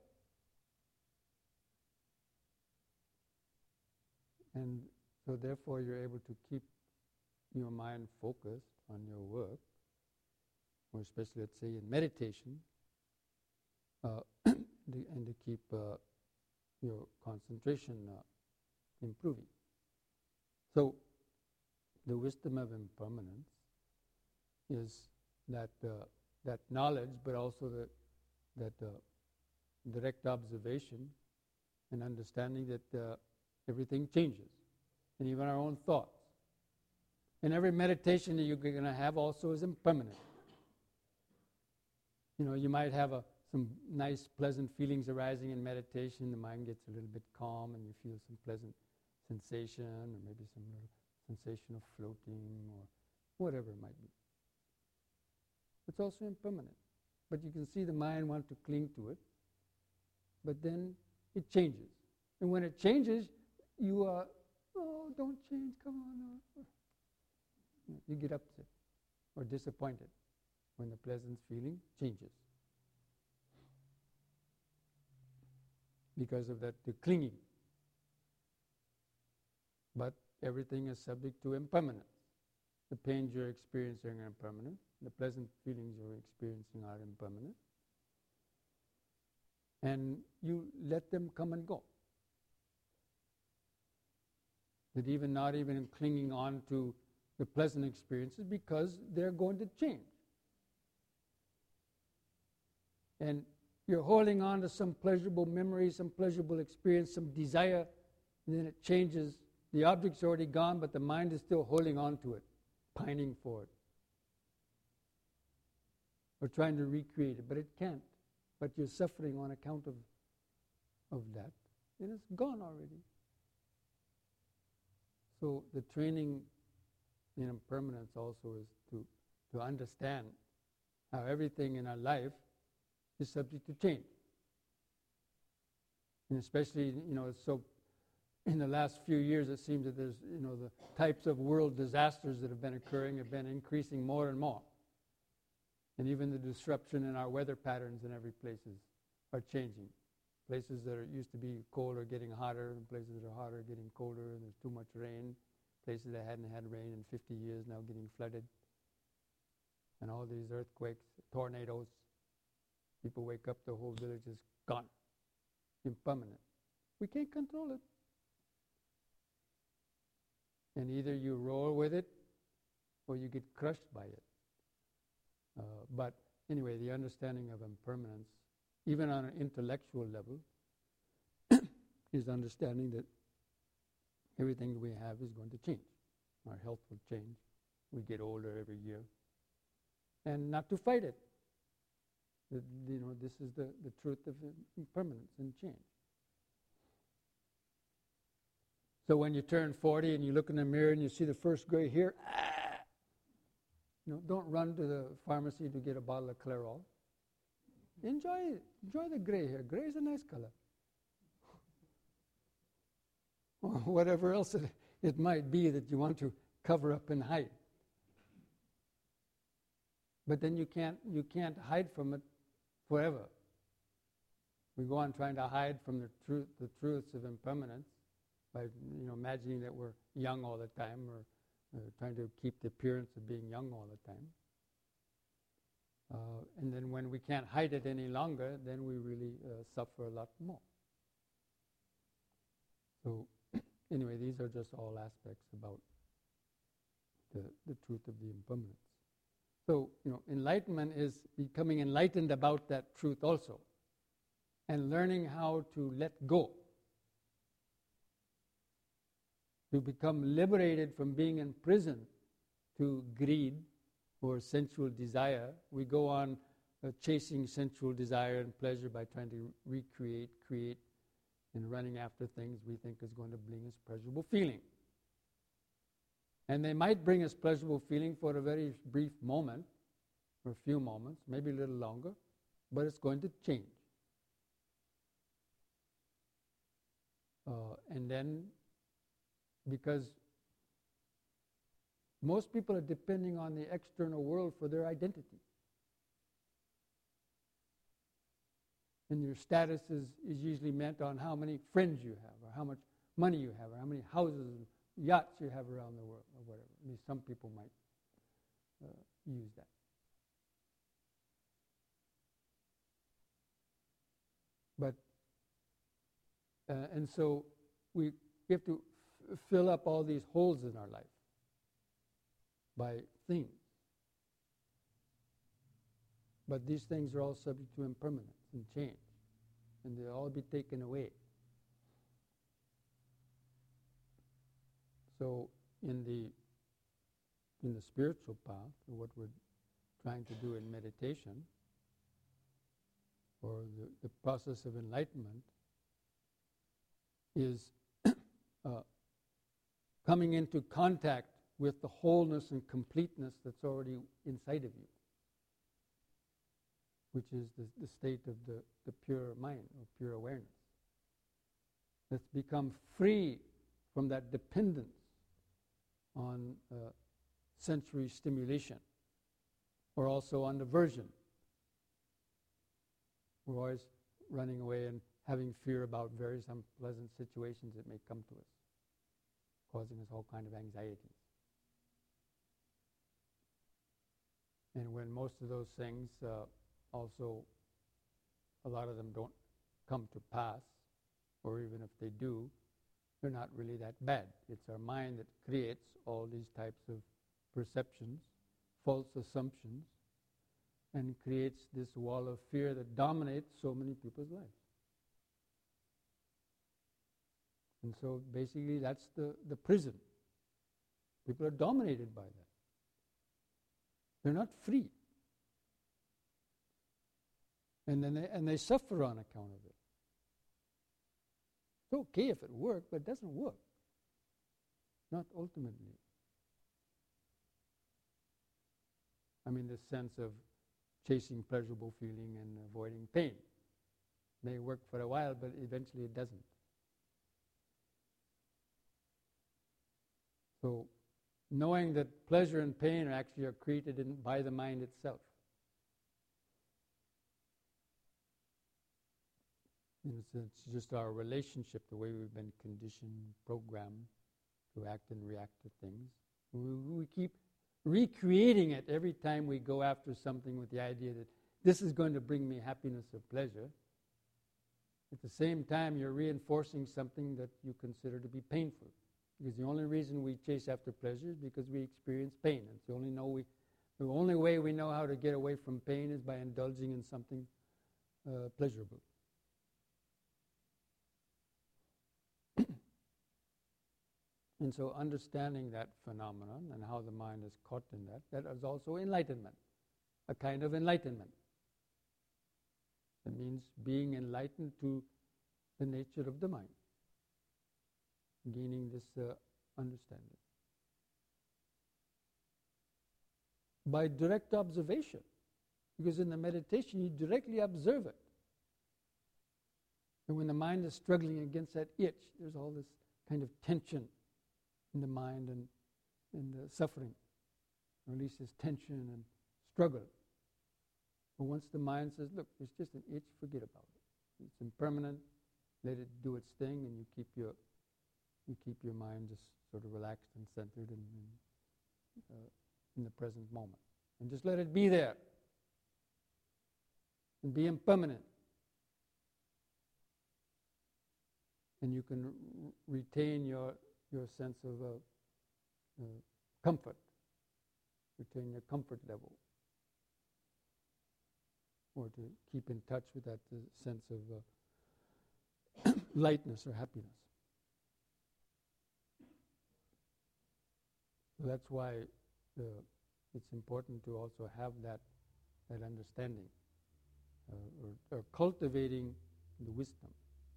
And so therefore you're able to keep your mind focused on your work, or especially, let's say, in meditation, uh, and to keep uh, your concentration uh, improving. So, the wisdom of impermanence is that uh, that knowledge, but also the, that uh, direct observation and understanding that uh, everything changes, and even our own thoughts. And every meditation that you're going to have also is impermanent. You know, you might have a, some nice, pleasant feelings arising in meditation. The mind gets a little bit calm and you feel some pleasant sensation or maybe some little sensation of floating or whatever it might be. It's also impermanent. But you can see the mind want to cling to it. But then it changes. And when it changes, you are, oh, don't change, come on. Oh. You get upset or disappointed when the pleasant feeling changes. Because of that, the clinging. But everything is subject to impermanence. The pains you're experiencing are impermanent. The pleasant feelings you're experiencing are impermanent. And you let them come and go. That even not even clinging on to the pleasant experiences because they're going to change. And you're holding on to some pleasurable memory, some pleasurable experience, some desire, and then it changes. The object's already gone, but the mind is still holding on to it, pining for it. Or trying to recreate it, but it can't. But you're suffering on account of, of that. And it's gone already. So the training in impermanence also is to, to understand how everything in our life is subject to change. And especially, you know, so in the last few years it seems that there's, you know, the types of world disasters that have been occurring have been increasing more and more. And even the disruption in our weather patterns in every places are changing. Places that are, used to be cold are getting hotter, and places that are hotter are getting colder, and there's too much rain. Places that hadn't had rain in fifty years now getting flooded. And all these earthquakes, tornadoes. People wake up, the whole village is gone. Impermanent. We can't control it. And either you roll with it or you get crushed by it. Uh, but anyway, the understanding of impermanence, even on an intellectual level, is understanding that everything we have is going to change. Our health will change. We get older every year. And not to fight it. That, you know, this is the, the truth of impermanence and change. So when you turn forty and you look in the mirror and you see the first gray hair, ah, you know, don't run to the pharmacy to get a bottle of Clairol. Enjoy it. Enjoy the gray hair. Gray is a nice color. Or whatever else it, it might be that you want to cover up and hide. But then you can't you can't hide from it forever. We go on trying to hide from the truth the truths of impermanence by you know imagining that we're young all the time, or uh, trying to keep the appearance of being young all the time. Uh, and then when we can't hide it any longer, then we really uh, suffer a lot more. So anyway, these are just all aspects about the, the truth of the impermanence. So, you know, enlightenment is becoming enlightened about that truth also, and learning how to let go, to become liberated from being imprisoned to greed or sensual desire. We go on uh, chasing sensual desire and pleasure by trying to recreate, create, and running after things we think is going to bring us pleasurable feeling. And they might bring us pleasurable feeling for a very brief moment, or a few moments, maybe a little longer, but it's going to change. Uh, and then, because most people are depending on the external world for their identity. And your status is, is usually meant on how many friends you have, or how much money you have, or how many houses, yachts you have around the world, or whatever. At least some people might uh, use that. But, uh, and so we, we have to f- fill up all these holes in our life by things. But these things are all subject to impermanence and change, and they'll all be taken away. So in the in the spiritual path, or what we're trying to do in meditation, or the, the process of enlightenment, is uh, coming into contact with the wholeness and completeness that's already inside of you, which is the, the state of the, the pure mind, or pure awareness. That's become free from that dependence on uh, sensory stimulation, or also on aversion. We're always running away and having fear about various unpleasant situations that may come to us, causing us all kind of anxieties. And when most of those things uh, also, a lot of them don't come to pass, or even if they do, they're not really that bad. It's our mind that creates all these types of perceptions, false assumptions, and creates this wall of fear that dominates so many people's lives. And so basically that's the, the prison. People are dominated by that. They're not free. And then they, and they suffer on account of it. It's okay if it worked, but it doesn't work. Not ultimately. I mean, the sense of chasing pleasurable feeling and avoiding pain. May work for a while, but eventually it doesn't. So, knowing that pleasure and pain are actually are created in, by the mind itself. It's, it's just our relationship, the way we've been conditioned, programmed to act and react to things. We, we keep recreating it every time we go after something with the idea that this is going to bring me happiness or pleasure. At the same time, you're reinforcing something that you consider to be painful. Because the only reason we chase after pleasure is because we experience pain. It's the only know we, the only way we know how to get away from pain is by indulging in something uh, pleasurable. And so understanding that phenomenon and how the mind is caught in that, that is also enlightenment, a kind of enlightenment. It means being enlightened to the nature of the mind, gaining this uh, understanding. By direct observation, because in the meditation you directly observe it. And when the mind is struggling against that itch, there's all this kind of tension in the mind and, and uh, suffering, releases tension and struggle. But once the mind says, look, it's just an itch, forget about it. It's impermanent, let it do its thing, and you keep your you keep your mind just sort of relaxed and centered in, in, uh, in the present moment. And just let it be there and be impermanent. And you can r- retain your your sense of uh, uh, comfort, retain your comfort level, or to keep in touch with that uh, sense of uh, lightness or happiness. So that's why uh, it's important to also have that that understanding, uh, or, or cultivating the wisdom.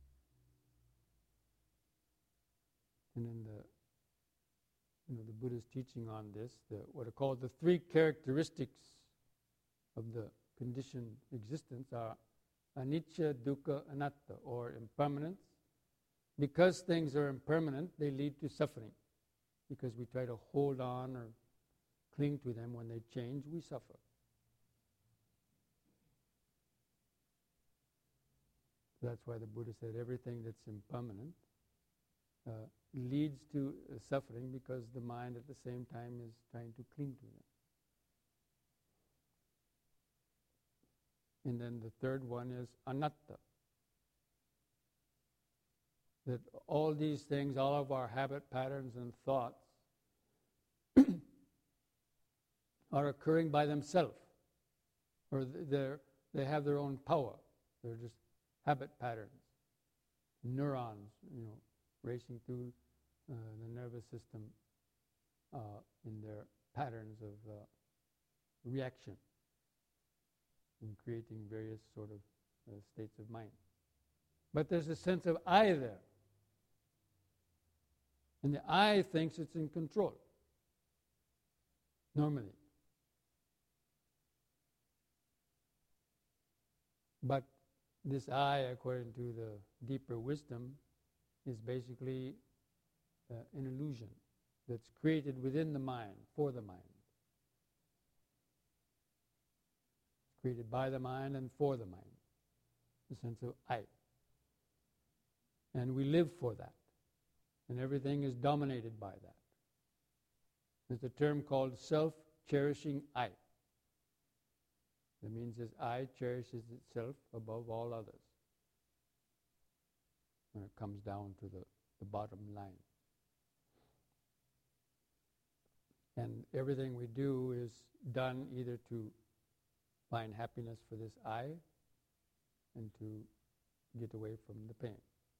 And in the, you know, the Buddha's teaching on this, the, what are called the three characteristics of the conditioned existence are anicca, dukkha, anatta, or impermanence. Because things are impermanent, they lead to suffering. Because we try to hold on or cling to them, when they change, we suffer. So that's why the Buddha said everything that's impermanent uh, leads to uh, suffering, because the mind at the same time is trying to cling to them. And then the third one is anatta. That all these things, all of our habit patterns and thoughts are occurring by themselves, or they're, they have their own power. They're just habit patterns, neurons, you know, racing through uh, the nervous system uh, in their patterns of uh, reaction in creating various sort of uh, states of mind. But there's a sense of I there. And the I thinks it's in control, normally. But this I, according to the deeper wisdom, is basically uh, an illusion that's created within the mind, for the mind. It's created by the mind and for the mind, the sense of I. And we live for that. And everything is dominated by that. There's a term called self-cherishing I. That means this I cherishes itself above all others when it comes down to the, the bottom line. And everything we do is done either to find happiness for this I and to get away from the pain.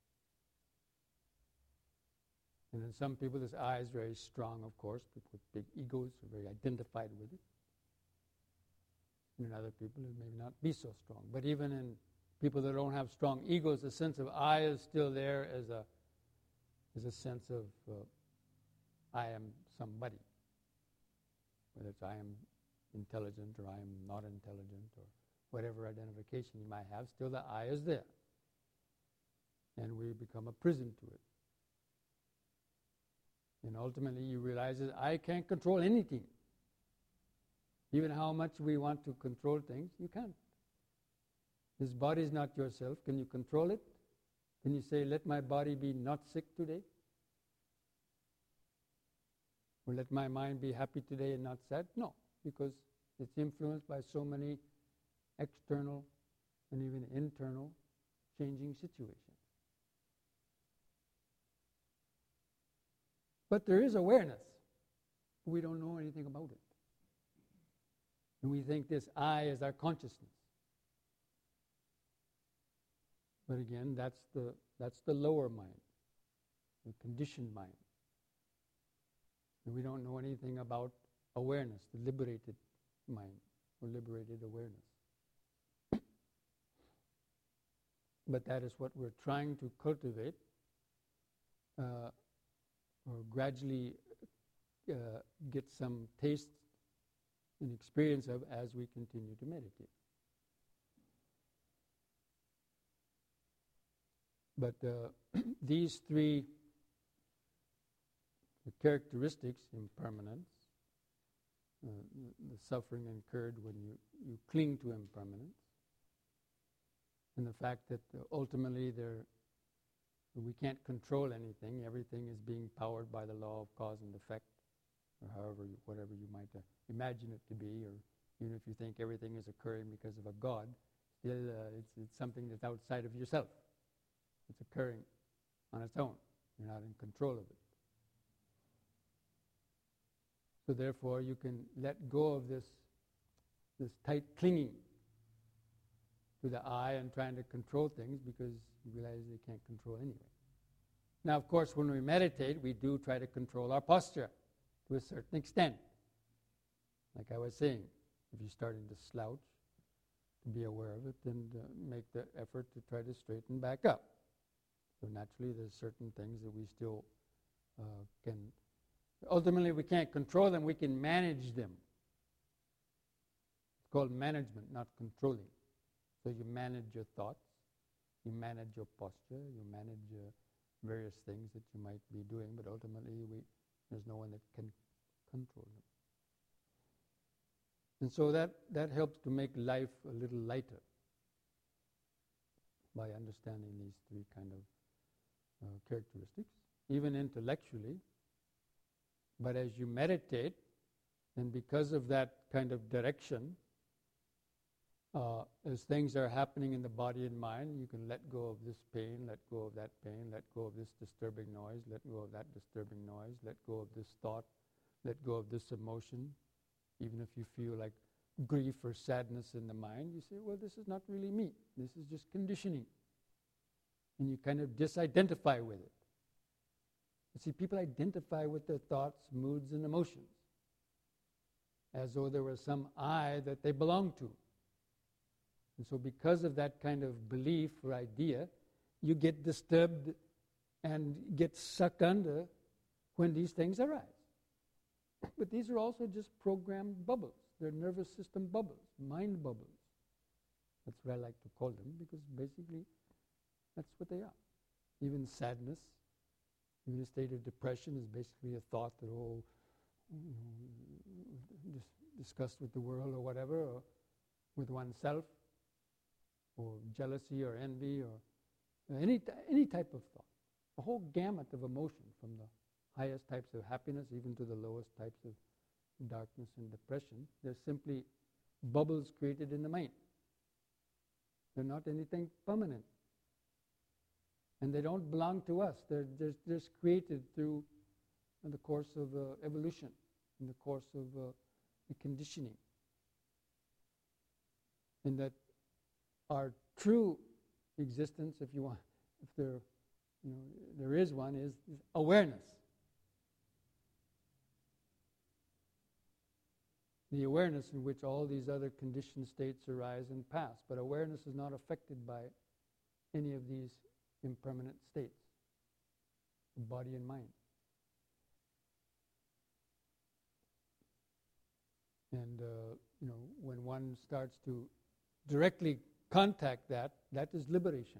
And in some people, this I is very strong, of course. People with big egos are very identified with it. And in other people, it may not be so strong. But even in people that don't have strong egos, the sense of I is still there as a, as a sense of uh, I am somebody. Whether it's I am intelligent or I am not intelligent or whatever identification you might have, still the I is there. And we become a prison to it. And ultimately you realize that I can't control anything. Even how much we want to control things, you can't. This body is not yourself. Can you control it? Can you say, let my body be not sick today? Or let my mind be happy today and not sad? No, because it's influenced by so many external and even internal changing situations. But there is awareness. We don't know anything about it. And we think this I is our consciousness. But again, that's the that's the lower mind, the conditioned mind. And we don't know anything about awareness, the liberated mind, or liberated awareness. But that is what we're trying to cultivate, uh, or gradually uh, get some taste and experience of as we continue to meditate. But uh, these three the characteristics, impermanence, uh, the suffering incurred when you, you cling to impermanence, and the fact that uh, ultimately there we can't control anything. Everything is being powered by the law of cause and effect, or however, you, whatever you might uh, imagine it to be, or even if you think everything is occurring because of a God, still uh, it's, it's something that's outside of yourself. It's occurring on its own. You're not in control of it. So therefore, you can let go of this, this tight clinging to the I and trying to control things because you realize they can't control anyway. Now, of course, when we meditate, we do try to control our posture to a certain extent. Like I was saying, if you're starting to slouch, to be aware of it and uh, make the effort to try to straighten back up. So naturally, there's certain things that we still uh, can. Ultimately, we can't control them. We can manage them. It's called management, not controlling. So you manage your thoughts, you manage your posture, you manage uh, various things that you might be doing, but ultimately, we, there's no one that can control them. And so that, that helps to make life a little lighter by understanding these three kind of uh, characteristics, even intellectually. But as you meditate, and because of that kind of direction, uh, as things are happening in the body and mind, you can let go of this pain, let go of that pain, let go of this disturbing noise, let go of that disturbing noise, let go of this thought, let go of this emotion. Even if you feel like grief or sadness in the mind, you say, well, this is not really me. This is just conditioning. And you kind of disidentify with it. You see, people identify with their thoughts, moods, and emotions. as though there was some I that they belonged to. And so because of that kind of belief or idea, you get disturbed and get sucked under when these things arise. But these are also just programmed bubbles. They're nervous system bubbles, mind bubbles. That's what I like to call them, because basically that's what they are. Even sadness, even a state of depression is basically a thought that, oh, you know, dis- disgust with the world or whatever, or with oneself, or jealousy or envy, or any t- any type of thought. A whole gamut of emotion, from the highest types of happiness even to the lowest types of darkness and depression. They're simply bubbles created in the mind. They're not anything permanent. And they don't belong to us. They're just, just created through in the course of uh, evolution, in the course of uh, the conditioning. And that our true existence, if you want, if there, you know, there is one, is, is awareness. The awareness in which all these other conditioned states arise and pass. But awareness is not affected by any of these impermanent states, body and mind. And, uh, you know, when one starts to directly contact that, that is liberation.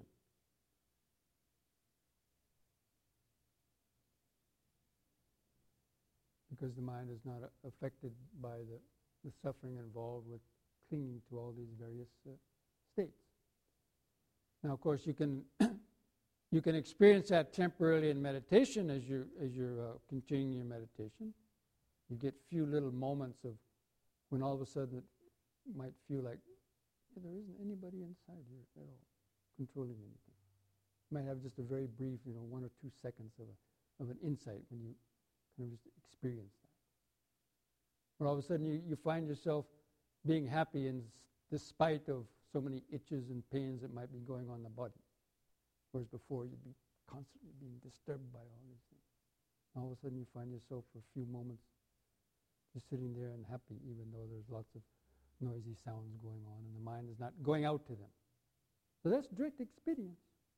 Because the mind is not uh, affected by the, the suffering involved with clinging to all these various uh, states. Now, of course, you can you can experience that temporarily in meditation as you as you're uh, continuing your meditation. You get few little moments of when all of a sudden it might feel like, yeah, there isn't anybody inside here at all controlling anything. You might have just a very brief, you know, one or two seconds of a, of an insight when you kind of just experience that. Or all of a sudden you, you find yourself being happy in s- despite of so many itches and pains that might be going on in the body. Whereas before you'd be constantly being disturbed by all these things. All of a sudden you find yourself for a few moments just sitting there and happy, even though there's lots of noisy sounds going on and the mind is not going out to them. So that's direct experience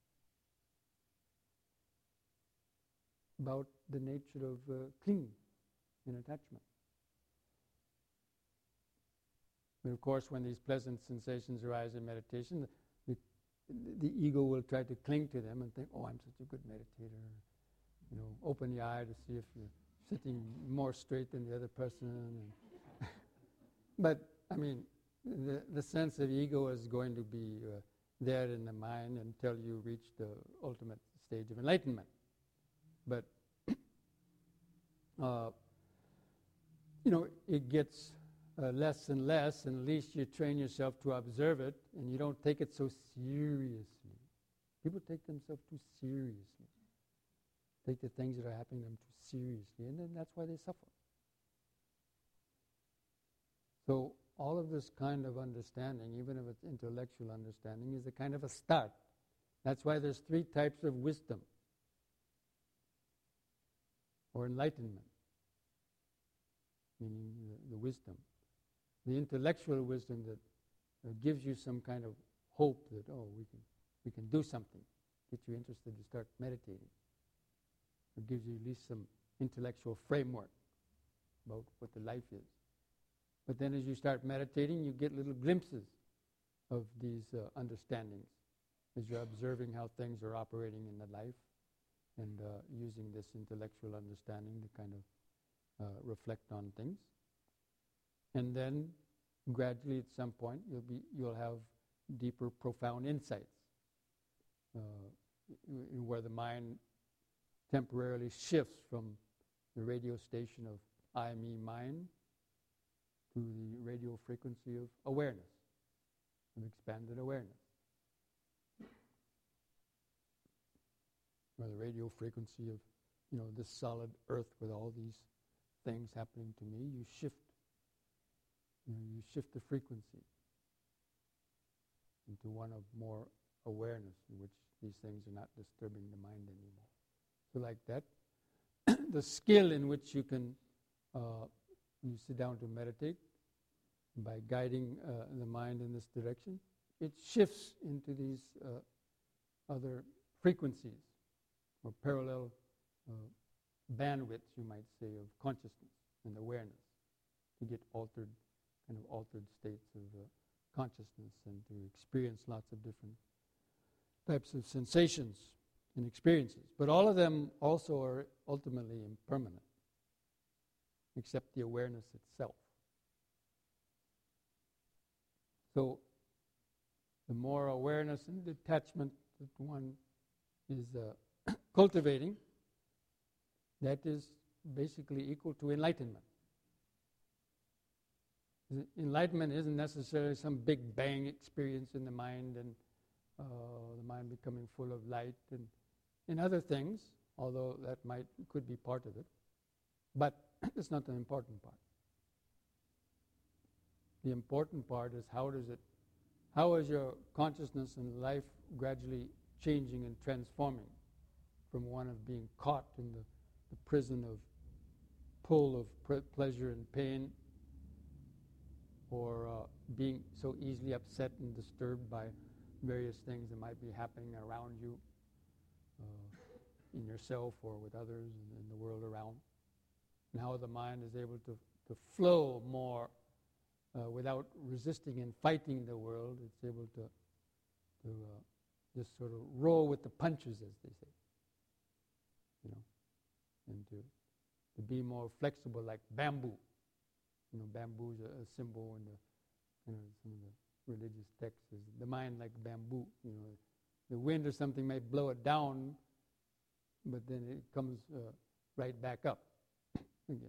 about the nature of uh, clinging and attachment. But of course, when these pleasant sensations arise in meditation, the, the, the ego will try to cling to them and think, oh, I'm such a good meditator. You know, open the eye to see if you're sitting more straight than the other person. And but, I mean, the, the sense of ego is going to be uh, there in the mind until you reach the ultimate stage of enlightenment. But, uh, you know, it gets uh, less and less, and at least you train yourself to observe it, and you don't take it so seriously. People take themselves too seriously. Take the things that are happening to them too seriously, and then that's why they suffer. So all of this kind of understanding, even if it's intellectual understanding, is a kind of a start. That's why there's three types of wisdom or enlightenment, meaning the, the wisdom. The intellectual wisdom that uh, gives you some kind of hope that, oh, we can we can do something, get you interested to start meditating. It gives you at least some intellectual framework about what the life is. But then as you start meditating, you get little glimpses of these uh, understandings as you're observing how things are operating in the life and uh, using this intellectual understanding to kind of uh, reflect on things. And then gradually at some point you'll be you'll have deeper, profound insights uh, where the mind temporarily shifts from the radio station of I, me, mine to the radio frequency of awareness, of expanded awareness. Or the radio frequency of, you know, this solid earth with all these things happening to me, you shift, you know, you shift the frequency into one of more awareness in which these things are not disturbing the mind anymore. So like that, the skill in which you can uh, when you sit down to meditate, by guiding uh, the mind in this direction, it shifts into these uh, other frequencies or parallel uh, bandwidths, you might say, of consciousness and awareness, to get altered, kind of altered states of uh, consciousness and to experience lots of different types of sensations and experiences. But all of them also are ultimately impermanent, except the awareness itself. So the more awareness and detachment that one is uh, cultivating, that is basically equal to enlightenment. Enlightenment isn't necessarily some big bang experience in the mind and uh, the mind becoming full of light and, and other things, although that might could be part of it. But it's not the important part. The important part is how does it, how is your consciousness and life gradually changing and transforming from one of being caught in the, the prison of pull of pre- pleasure and pain, or uh, being so easily upset and disturbed by various things that might be happening around you, uh, in yourself or with others and in the world around. And how the mind is able to, to flow more uh, without resisting and fighting the world. It's able to, to uh, just sort of roll with the punches, as they say. You know, and to, to be more flexible like bamboo. You know, bamboo is a, a symbol in the, you know, some of the religious texts. Is the mind like bamboo. You know, the wind or something may blow it down, but then it comes uh, right back up again.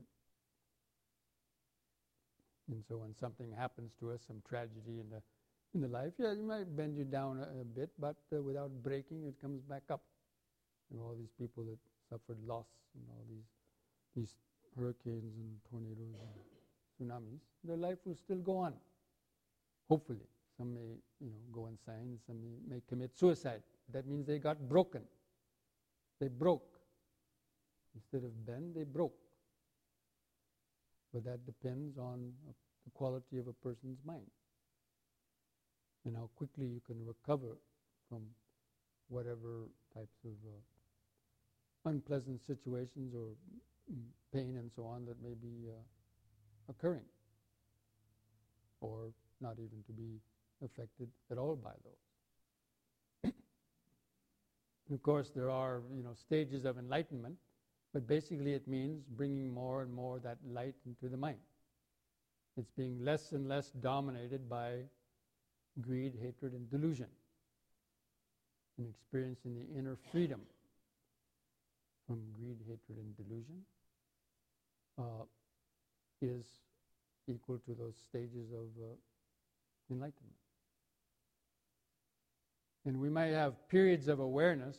And so when something happens to us, some tragedy in the in the life, yeah, it might bend you down a, a bit, but uh, without breaking, it comes back up. You know, all these people that suffered loss and all these these hurricanes and tornadoes and tsunamis, their life will still go on. Hopefully, some may, you know, go insane. Some may, may commit suicide. That means they got broken. They broke. Instead of bend, they broke. But that depends on uh, the quality of a person's mind and how quickly you can recover from whatever types of uh, unpleasant situations or mm, pain and so on that may be uh, occurring, or not even to be affected at all by those. And of course, there are, you know, stages of enlightenment, but basically it means bringing more and more that light into the mind. It's being less and less dominated by greed, hatred, and delusion, and experiencing the inner freedom from greed, hatred, and delusion uh, is equal to those stages of uh, enlightenment. And we might have periods of awareness,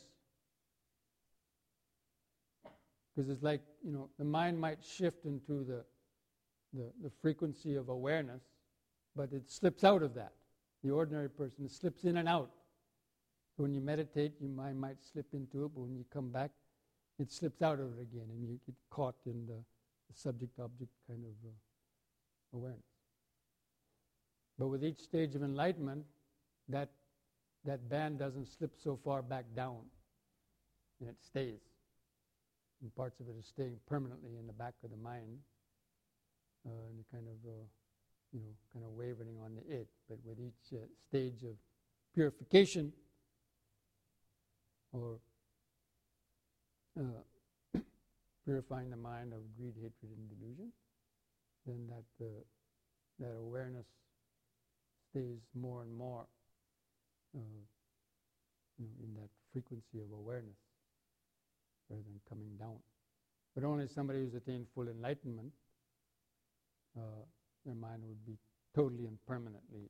because it's like, you know, the mind might shift into the, the, the frequency of awareness, but it slips out of that. The ordinary person slips in and out. So when you meditate, your mind might slip into it, but when you come back, it slips out of it again, and you get caught in the, the subject-object kind of uh, awareness. But with each stage of enlightenment, that that band doesn't slip so far back down, and it stays. And parts of it are staying permanently in the back of the mind, uh, and kind of, uh, you know, kind of wavering on the it. But with each uh, stage of purification, or uh, purifying the mind of greed, hatred, and delusion, then that uh, that awareness stays more and more uh, you know, in that frequency of awareness, rather than coming down. But only somebody who's attained full enlightenment, uh, their mind would be totally and permanently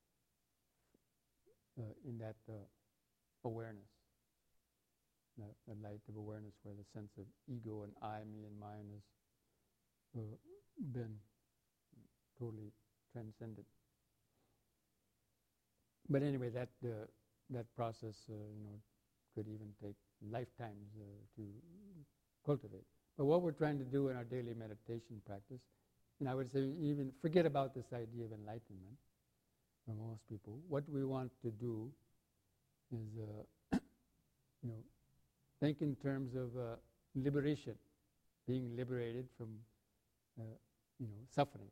uh, in that uh, awareness, the, the light of awareness, where the sense of ego and I, me, and mine has uh, been totally transcended. But anyway, that uh, that process, uh, you know, could even take lifetimes uh, to cultivate. But what we're trying to do in our daily meditation practice and I would say even forget about this idea of enlightenment for most people. What we want to do is, uh, you know, think in terms of uh, liberation, being liberated from, uh, you know, suffering.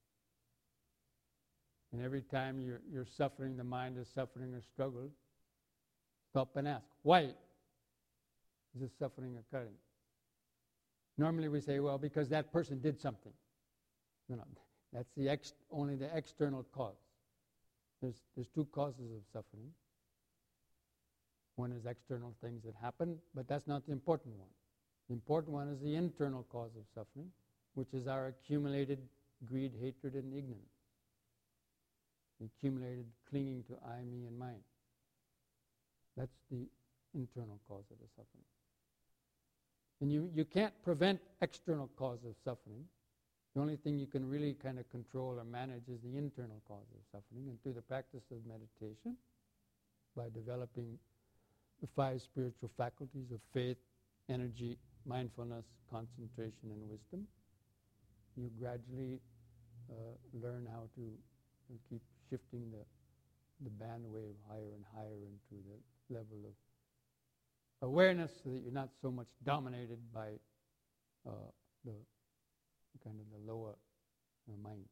And every time you're, you're suffering, the mind is suffering or struggle, stop and ask, why is this suffering occurring? Normally we say, well, because that person did something. No, no, that's the ex- only the external cause. There's, there's two causes of suffering. One is external things that happen, but that's not the important one. The important one is the internal cause of suffering, which is our accumulated greed, hatred, and ignorance. The accumulated clinging to I, me, and mine. That's the internal cause of the suffering. And you, you can't prevent external cause of suffering. The only thing you can really kind of control or manage is the internal cause of suffering. And through the practice of meditation, by developing the five spiritual faculties of faith, energy, mindfulness, concentration, and wisdom, you gradually uh, learn how to uh, keep shifting the, the bandwave higher and higher into the level of awareness, so that you're not so much dominated by uh, the kind of the lower uh, mind.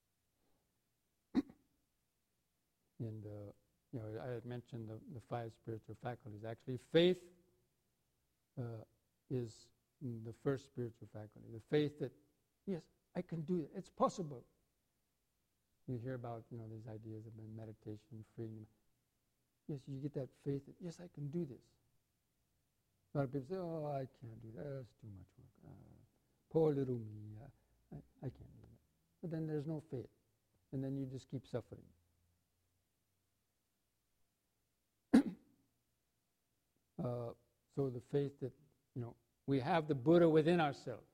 And uh, you know, I had mentioned the, the five spiritual faculties. Actually, faith uh, is the first spiritual faculty. The faith that, yes, I can do it. It's possible. You hear about, you know, these ideas of meditation, freedom. Yes, you get that faith that, yes, I can do this. A lot of people say, oh, I can't do that. That's too much work. Uh, poor little me. Uh, I, I can't do that. But then there's no faith. And then you just keep suffering. uh, so the faith that, you know, we have the Buddha within ourselves.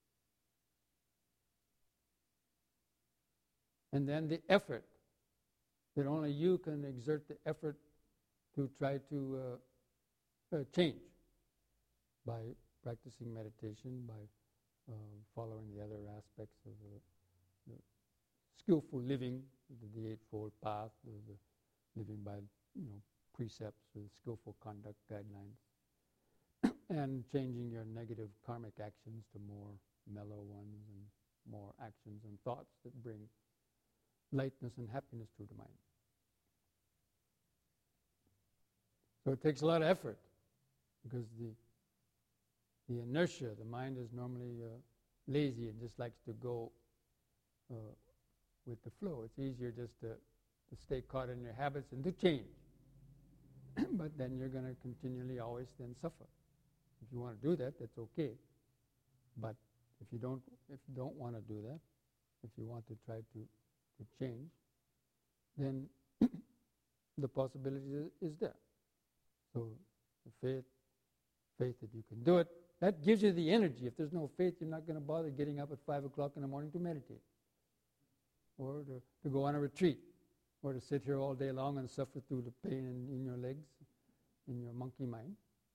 And then the effort, that only you can exert the effort to try to uh, uh, change by practicing meditation, by uh, following the other aspects of the, the skillful living, the, the Eightfold Path, the, the living by, you know, precepts, or skillful conduct guidelines, and changing your negative karmic actions to more mellow ones and more actions and thoughts that bring lightness and happiness to the mind. So it takes a lot of effort, because the the inertia, the mind is normally uh, lazy and just likes to go uh, with the flow. It's easier just to, to stay caught in your habits and to change. But then you're going to continually always then suffer. If you want to do that, that's okay. But if you don't, if you don't want to do that, if you want to try to, to change, then the possibility is, is there. So the faith, faith that you can do it, that gives you the energy. If there's no faith, you're not going to bother getting up at five o'clock in the morning to meditate, or to, to go on a retreat, or to sit here all day long and suffer through the pain in, in your legs, in your monkey mind.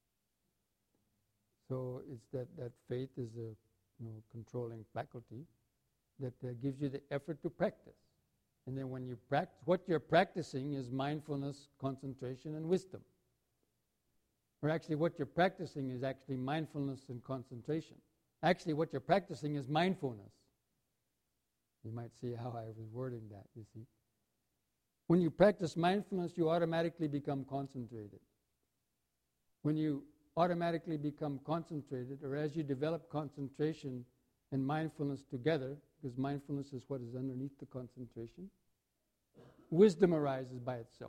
So it's that, that faith is a, you know, controlling faculty that uh, gives you the effort to practice. And then when you practice, what you're practicing is mindfulness, concentration, and wisdom. Or actually what you're practicing is actually mindfulness and concentration. Actually what you're practicing is mindfulness. You might see how I was wording that, you see. When you practice mindfulness, you automatically become concentrated. When you automatically become concentrated, or as you develop concentration and mindfulness together, because mindfulness is what is underneath the concentration, wisdom arises by itself.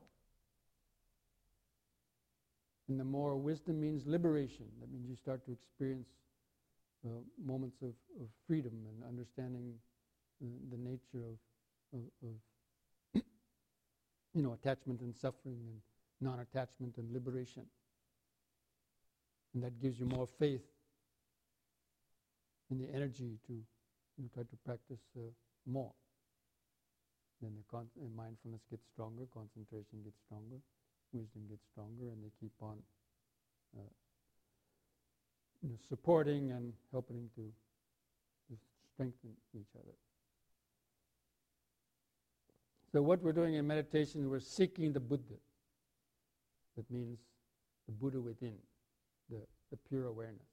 And the more wisdom means liberation. That means you start to experience uh, moments of, of freedom and understanding uh, the nature of, of, of you know, attachment and suffering, and non-attachment and liberation. And that gives you more faith and the energy to, you know, try to practice uh, more. Then the con- uh, mindfulness gets stronger, concentration gets stronger, wisdom gets stronger, and they keep on uh, you know, supporting and helping to, to strengthen each other. So what we're doing in meditation, we're seeking the Buddha. That means the Buddha within, the, the pure awareness,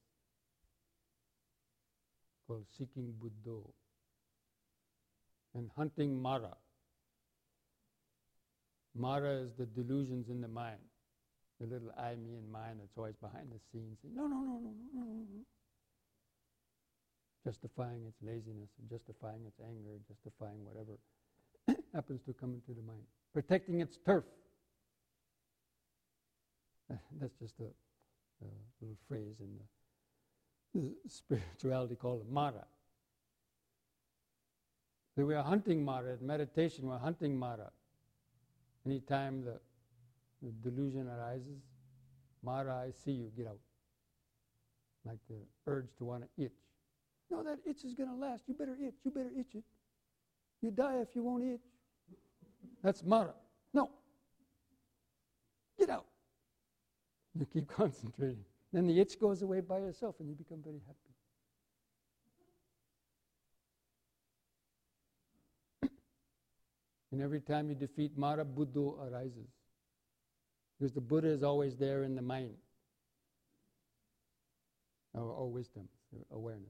called seeking Buddho. And hunting Mara. Mara is the delusions in the mind. The little I, me, and mine that's always behind the scenes saying, no, no, no, no, no, no, no. Justifying its laziness, and justifying its anger, justifying whatever happens to come into the mind. Protecting its turf. That's just a, a little phrase in the, the spirituality called Mara. So we are hunting Mara. At meditation, we're hunting Mara. Anytime the, the delusion arises, Mara, I see you, get out. Like the urge to want to itch. No, that itch is going to last. You better itch. You better itch it. You die if you won't itch. That's Mara. No. Get out. You keep concentrating. Then the itch goes away by itself and you become very happy. And every time you defeat Mara, Buddho arises. Because the Buddha is always there in the mind. Or, or wisdom, or awareness.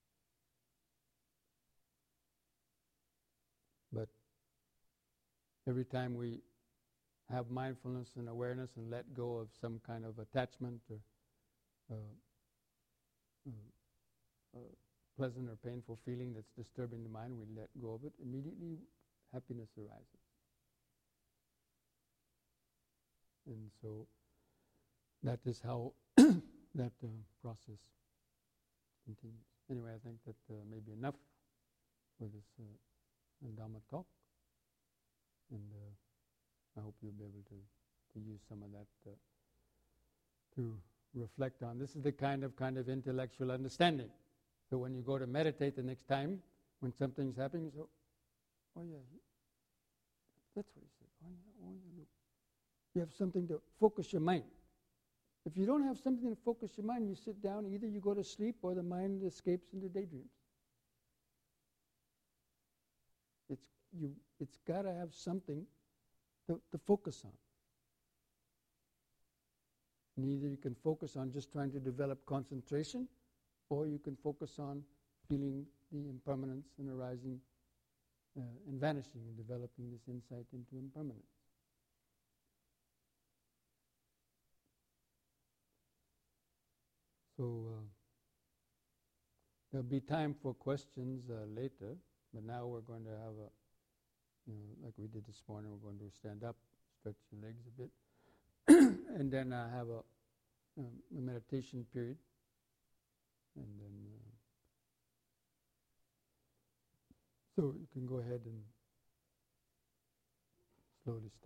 But every time we have mindfulness and awareness and let go of some kind of attachment or uh, uh, uh, pleasant or painful feeling that's disturbing the mind, we let go of it, immediately happiness arises. And so that is how that uh, process continues. Anyway, I think that uh, may be enough for this uh, Dhamma talk. And uh, I hope you'll be able to, to use some of that uh, to reflect on. This is the kind of kind of intellectual understanding. So when you go to meditate the next time, when something's happening, you say, oh yeah, that's what he said. Oh yeah, oh yeah, look. You have something to focus your mind. If you don't have something to focus your mind, you sit down, either you go to sleep or the mind escapes into daydreams. It's you. It's got to have something to, to focus on. And either you can focus on just trying to develop concentration, or you can focus on feeling the impermanence and arising uh, and vanishing and developing this insight into impermanence. So uh, there'll be time for questions uh, later, but now we're going to have a, you know, like we did this morning, we're going to stand up, stretch your legs a bit, and then uh, have a, um, a meditation period, and then uh, so you can go ahead and slowly start.